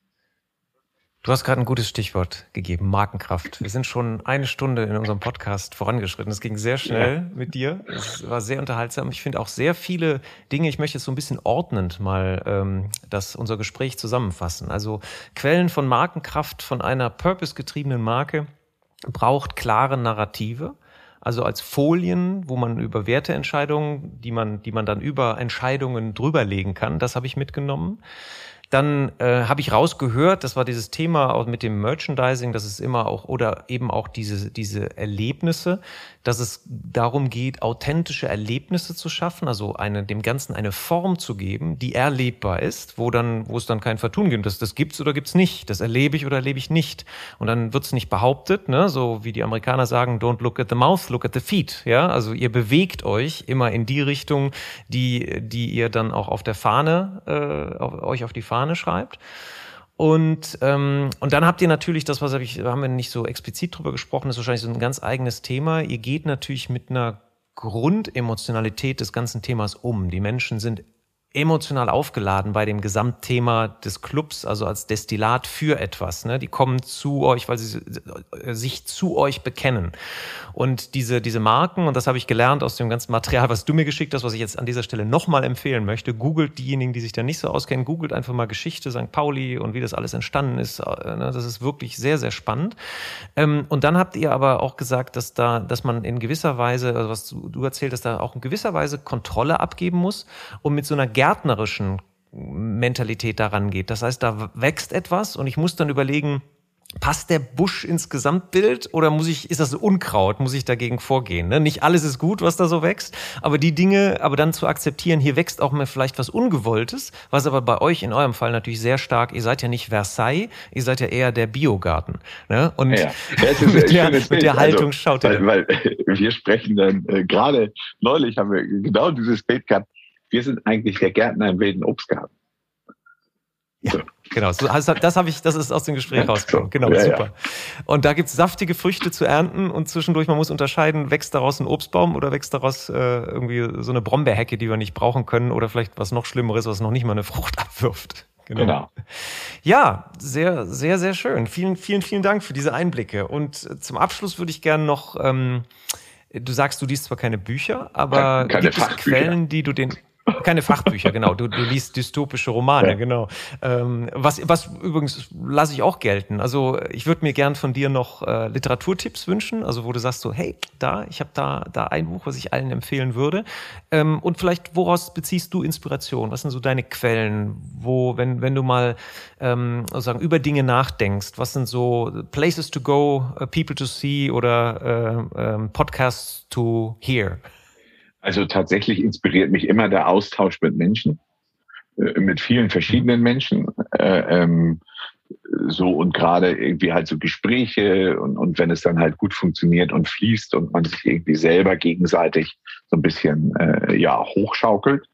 Du hast gerade ein gutes Stichwort gegeben, Markenkraft. Wir sind schon eine Stunde in unserem Podcast vorangeschritten. Es ging sehr schnell ja. mit dir. Es war sehr unterhaltsam. Ich finde auch sehr viele Dinge, ich möchte jetzt so ein bisschen ordnend mal ähm, das, unser Gespräch zusammenfassen. Also Quellen von Markenkraft von einer purpose-getriebenen Marke braucht klare Narrative. Also als Folien, wo man über Werteentscheidungen, die man, die man dann über Entscheidungen drüberlegen kann, das habe ich mitgenommen. Dann äh, habe ich rausgehört, das war dieses Thema auch mit dem Merchandising, dass es immer auch, oder eben auch diese diese Erlebnisse, dass es darum geht, authentische Erlebnisse zu schaffen, also eine dem Ganzen eine Form zu geben, die erlebbar ist, wo dann wo es dann kein Vertun gibt. Das, das gibt's oder gibt's nicht, das erlebe ich oder erlebe ich nicht. Und dann wird's nicht behauptet, ne, so wie die Amerikaner sagen, don't look at the mouth, look at the feet. Ja, also ihr bewegt euch immer in die Richtung, die die ihr dann auch auf der Fahne äh, auf, euch auf die Fahne schreibt. Und ähm, und dann habt ihr natürlich das, was hab ich, da haben wir nicht so explizit drüber gesprochen, ist wahrscheinlich so ein ganz eigenes Thema. Ihr geht natürlich mit einer Grundemotionalität des ganzen Themas um. Die Menschen sind emotional aufgeladen bei dem Gesamtthema des Clubs, also als Destillat für etwas. Ne? Die kommen zu euch, weil sie sich zu euch bekennen. Und diese diese Marken, und das habe ich gelernt aus dem ganzen Material, was du mir geschickt hast, was ich jetzt an dieser Stelle nochmal empfehlen möchte, googelt diejenigen, die sich da nicht so auskennen, googelt einfach mal Geschichte Sankt Pauli und wie das alles entstanden ist. Das ist wirklich sehr, sehr spannend. Und dann habt ihr aber auch gesagt, dass da, dass man in gewisser Weise, also was du erzählt hast, da auch in gewisser Weise Kontrolle abgeben muss und mit so einer gärtnerischen Mentalität daran geht. Das heißt, da wächst etwas und ich muss dann überlegen, passt der Busch ins Gesamtbild oder muss ich, ist das Unkraut, muss ich dagegen vorgehen? Ne? Nicht alles ist gut, was da so wächst, aber die Dinge, aber dann zu akzeptieren, hier wächst auch mal vielleicht was Ungewolltes, was aber bei euch in eurem Fall natürlich sehr stark, ihr seid ja nicht Versailles, ihr seid ja eher der Biogarten. Ne? Und ja, das ist mit, der, mit der Haltung also, schaut ihr. Weil, weil wir sprechen dann, äh, gerade neulich haben wir genau dieses Bild gehabt, wir sind eigentlich der Gärtner im wilden Obstgarten. Ja, so. Genau. So, also das habe ich, das ist aus dem Gespräch ja, rausgekommen. So. Genau, ja, super. Ja. Und da gibt's saftige Früchte zu ernten und zwischendurch, man muss unterscheiden, wächst daraus ein Obstbaum oder wächst daraus äh, irgendwie so eine Brombeerhecke, die wir nicht brauchen können oder vielleicht was noch Schlimmeres, was noch nicht mal eine Frucht abwirft. Genau. genau. Ja, sehr, sehr, sehr schön. Vielen, vielen, vielen Dank für diese Einblicke. Und zum Abschluss würde ich gerne noch, ähm, du sagst, du liest zwar keine Bücher, aber keine gibt es Quellen, die du den Keine Fachbücher, genau. Du, du liest dystopische Romane, ja. genau. Ähm, was, was übrigens lasse ich auch gelten. Also ich würde mir gern von dir noch äh, Literaturtipps wünschen, also wo du sagst so, hey, da, ich habe da, da ein Buch, was ich allen empfehlen würde. Ähm, und vielleicht, woraus beziehst du Inspiration? Was sind so deine Quellen, wo, wenn, wenn du mal ähm, sozusagen über Dinge nachdenkst, was sind so Places to go, uh, People to see oder äh, äh, Podcasts to hear? Also tatsächlich inspiriert mich immer der Austausch mit Menschen, äh, mit vielen verschiedenen Menschen. Äh, ähm, so und gerade irgendwie halt so Gespräche und, und wenn es dann halt gut funktioniert und fließt und man sich irgendwie selber gegenseitig so ein bisschen äh, ja hochschaukelt,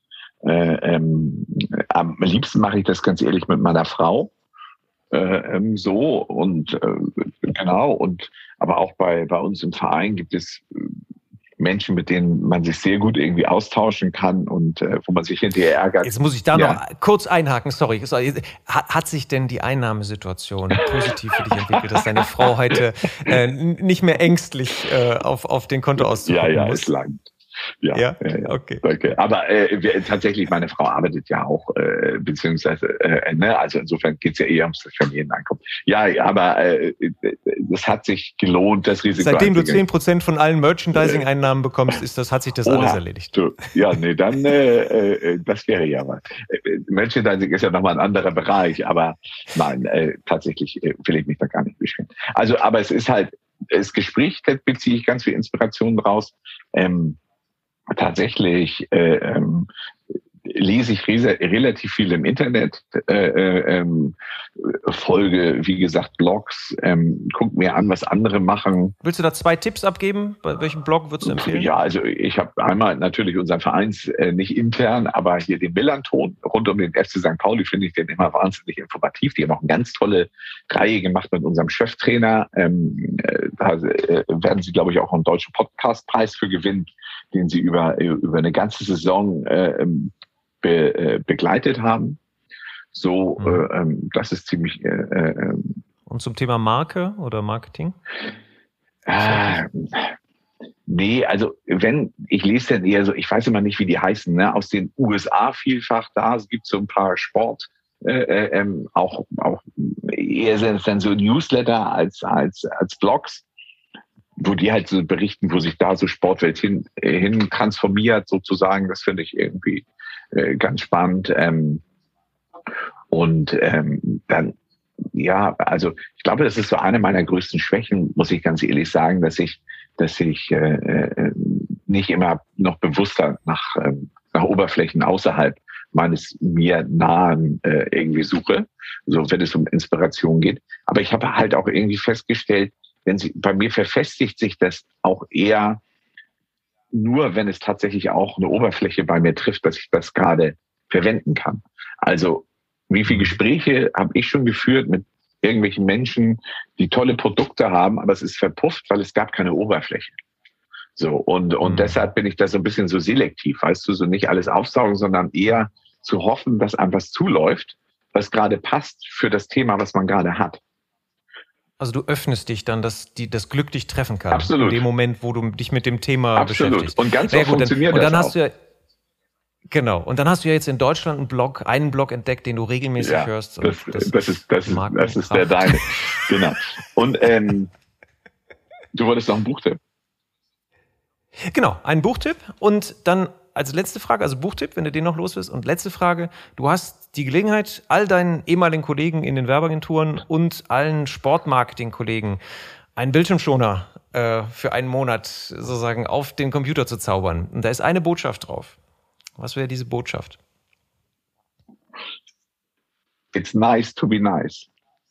Äh, ähm, am liebsten mache ich das ganz ehrlich mit meiner Frau. Äh, ähm, so und äh, genau und aber auch bei bei uns im Verein gibt es Menschen, mit denen man sich sehr gut irgendwie austauschen kann und äh, wo man sich hinterher ärgert. Jetzt muss ich da ja. noch kurz einhaken, sorry. Hat, hat sich denn die Einnahmesituation positiv für dich entwickelt, dass deine Frau heute äh, nicht mehr ängstlich äh, auf, auf den Kontoauszug gucken ja, ja, muss? ist lang. Ja, ja? ja, ja, okay. Danke. Aber äh, wir, tatsächlich, meine Frau arbeitet ja auch, äh, beziehungsweise, äh, ne, also insofern geht's ja eher ums Familieneinkommen. Ja, aber äh, das hat sich gelohnt, das Risiko. Seitdem du zehn Prozent von allen Merchandising-Einnahmen bekommst, ist das, hat sich das Oha, alles erledigt. Du, ja, nee, dann, äh, äh, das wäre ja was. Merchandising ist ja nochmal ein anderer Bereich, aber nein, äh, tatsächlich äh, will ich mich da gar nicht beschweren. Also, aber es ist halt, das Gespräch, da beziehe ich ganz viel Inspiration draus. Ähm, Tatsächlich äh, ähm, lese ich re- relativ viel im Internet, äh, äh, folge, wie gesagt, Blogs, ähm, guck mir an, was andere machen. Willst du da zwei Tipps abgeben? Bei welchem Blog würdest du empfehlen? Ja, also ich habe einmal natürlich unseren Vereins, äh, nicht intern, aber hier den Millanton rund um den F C Sankt Pauli finde ich den immer wahnsinnig informativ. Die haben auch eine ganz tolle Reihe gemacht mit unserem Cheftrainer. Ähm, äh, da äh, werden sie, glaube ich, auch einen deutschen Podcastpreis für gewinnen, den sie über über eine ganze Saison äh, be, äh, begleitet haben. So, mhm. äh, ähm, das ist ziemlich. Äh, äh, Und zum Thema Marke oder Marketing? Äh, nee, also wenn, ich lese dann eher so, ich weiß immer nicht, wie die heißen, ne, aus den U S A vielfach da. Es gibt so ein paar Sport, äh, ähm, auch, auch eher sind es dann so Newsletter als, als, als Blogs, wo die halt so berichten, wo sich da so Sportwelt hin, hin transformiert sozusagen. Das finde ich irgendwie äh, ganz spannend. Ähm, und ähm, dann, ja, also ich glaube, das ist so eine meiner größten Schwächen, muss ich ganz ehrlich sagen, dass ich, dass ich äh, nicht immer noch bewusster nach, äh, nach Oberflächen außerhalb meines mir nahen äh, irgendwie suche, so wenn es um Inspiration geht. Aber ich habe halt auch irgendwie festgestellt, wenn sie, bei mir verfestigt sich das auch eher nur, wenn es tatsächlich auch eine Oberfläche bei mir trifft, dass ich das gerade verwenden kann. Also wie viele Gespräche habe ich schon geführt mit irgendwelchen Menschen, die tolle Produkte haben, aber es ist verpufft, weil es gab keine Oberfläche. So, und, und mhm. deshalb bin ich da so ein bisschen so selektiv, weißt du, so nicht alles aufsaugen, sondern eher zu hoffen, dass einem was zuläuft, was gerade passt für das Thema, was man gerade hat. Also du öffnest dich dann, dass die, das Glück dich treffen kann. Absolut. In dem Moment, wo du dich mit dem Thema Absolut. beschäftigst. Und ganz naja, gut, funktioniert dann, das und dann auch. Hast du ja, genau. Und dann hast du ja jetzt in Deutschland einen Blog, einen Blog entdeckt, den du regelmäßig ja, hörst. Das, das, das ist, das ist, das ist der deine. Genau. Und ähm, du wolltest noch einen Buchtipp. Genau, einen Buchtipp. Und dann als letzte Frage, also Buchtipp, wenn du den noch los bist. Und letzte Frage, du hast die Gelegenheit, all deinen ehemaligen Kollegen in den Werbeagenturen und allen Sportmarketing-Kollegen einen Bildschirmschoner äh, für einen Monat sozusagen auf den Computer zu zaubern. Und da ist eine Botschaft drauf. Was wäre diese Botschaft? It's nice to be nice.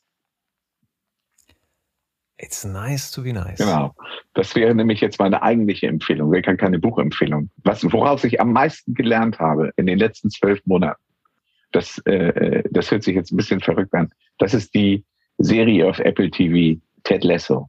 It's nice to be nice. Genau. Das wäre nämlich jetzt meine eigentliche Empfehlung. Wäre keine Buchempfehlung. Was, woraus ich am meisten gelernt habe in den letzten zwölf Monaten, das, äh, das hört sich jetzt ein bisschen verrückt an. Das ist die Serie auf Apple T V, Ted Lasso.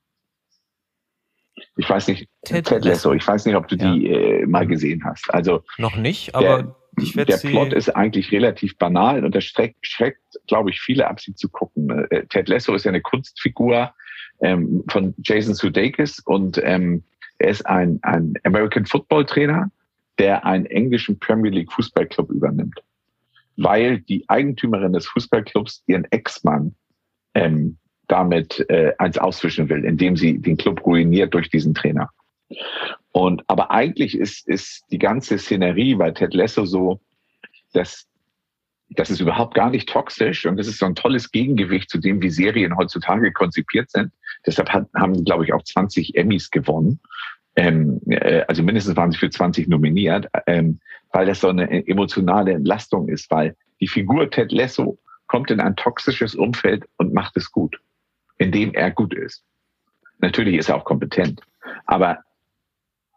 Ich weiß nicht, Ted, Ted Lasso, ich weiß nicht, ob du ja. die äh, mal gesehen hast. Also noch nicht, aber der, ich werde Der sie Plot ist eigentlich relativ banal und das schreckt, schreckt glaube ich, viele ab, sie zu gucken. Äh, Ted Lasso ist ja eine Kunstfigur ähm, von Jason Sudeikis und ähm, er ist ein, ein American Football Trainer, der einen englischen Premier League Fußballclub übernimmt, weil die Eigentümerin des Fußballclubs ihren Ex-Mann ähm, damit äh, eins auswischen will, indem sie den Club ruiniert durch diesen Trainer. Und aber eigentlich ist ist die ganze Szenerie bei Ted Lasso so, dass das ist überhaupt gar nicht toxisch und das ist so ein tolles Gegengewicht zu dem, wie Serien heutzutage konzipiert sind. Deshalb hat, haben die, glaube ich, auch zwanzig Emmys gewonnen. Ähm, äh, also mindestens waren sie für zwanzig nominiert, ähm, weil das so eine emotionale Entlastung ist, weil die Figur Ted Lasso kommt in ein toxisches Umfeld und macht es gut, indem er gut ist. Natürlich ist er auch kompetent, aber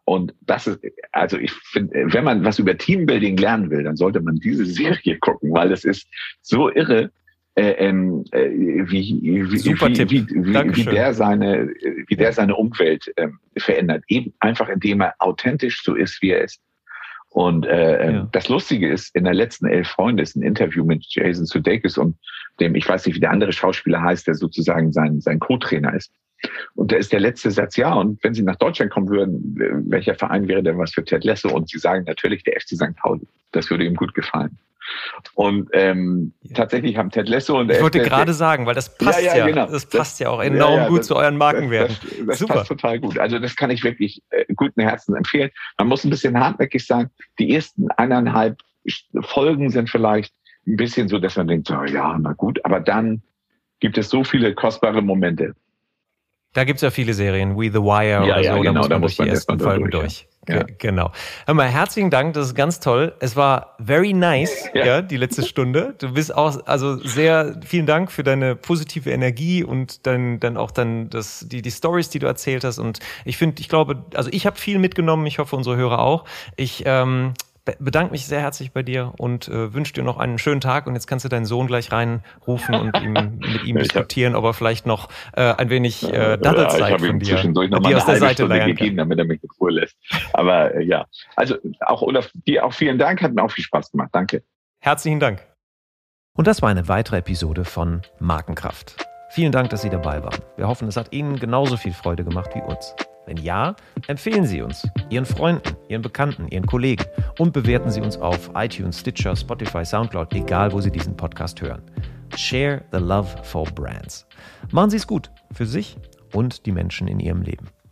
Und das ist, also ich finde, wenn man was über Teambuilding lernen will, dann sollte man diese Serie gucken, weil es ist so irre, äh, äh, wie, wie, Super wie, Tipp. wie, wie, wie der seine, wie der seine Umwelt äh, verändert. Eben einfach, indem er authentisch so ist, wie er ist. Und äh, ja. das Lustige ist, in der letzten Elf Freunde ist ein Interview mit Jason Sudeikis und dem, ich weiß nicht, wie der andere Schauspieler heißt, der sozusagen sein, sein Co-Trainer ist. Und da ist der letzte Satz, ja, und wenn Sie nach Deutschland kommen würden, welcher Verein wäre denn was für Ted Lasso? Und Sie sagen natürlich der F C Sankt Pauli. Das würde ihm gut gefallen. Und ähm, ja. tatsächlich haben Ted Lasso und der Ich wollte F C gerade sagen, weil das passt ja, ja, genau. das passt das, ja auch enorm ja, ja, gut das, zu euren Markenwerten. Das, das, das Super. passt total gut. Also das kann ich wirklich äh, guten Herzens empfehlen. Man muss ein bisschen hartnäckig sein. Die ersten eineinhalb Folgen sind vielleicht ein bisschen so, dass man denkt, oh, ja, na gut, aber dann gibt es so viele kostbare Momente. Da gibt's ja viele Serien, We the Wire ja, oder ja, so, genau, da muss man durch die ersten Folgen durch. durch. Ja. G- genau. Hör mal, herzlichen Dank, das ist ganz toll. Es war very nice, ja. ja, die letzte Stunde. Du bist auch, also sehr, vielen Dank für deine positive Energie und dann, dann auch dann das, die, die Stories, die du erzählt hast. Und ich finde, ich glaube, also ich habe viel mitgenommen, ich hoffe, unsere Hörer auch. Ich, ähm, bedanke mich sehr herzlich bei dir und äh, wünsche dir noch einen schönen Tag. Und jetzt kannst du deinen Sohn gleich reinrufen und ihm, mit ihm diskutieren, ob er vielleicht noch äh, ein wenig äh, Daddelzeit ja, von dir, zwischendurch noch mal die aus der Seite Stunde gegeben, kann. Damit er mich in Ruhe lässt. Aber äh, ja, also auch Olaf, dir auch vielen Dank, hat mir auch viel Spaß gemacht. Danke. Herzlichen Dank. Und das war eine weitere Episode von Markenkraft. Vielen Dank, dass Sie dabei waren. Wir hoffen, es hat Ihnen genauso viel Freude gemacht wie uns. Wenn ja, empfehlen Sie uns, Ihren Freunden, Ihren Bekannten, Ihren Kollegen und bewerten Sie uns auf iTunes, Stitcher, Spotify, Soundcloud, egal wo Sie diesen Podcast hören. Share the love for brands. Machen Sie es gut für sich und die Menschen in Ihrem Leben.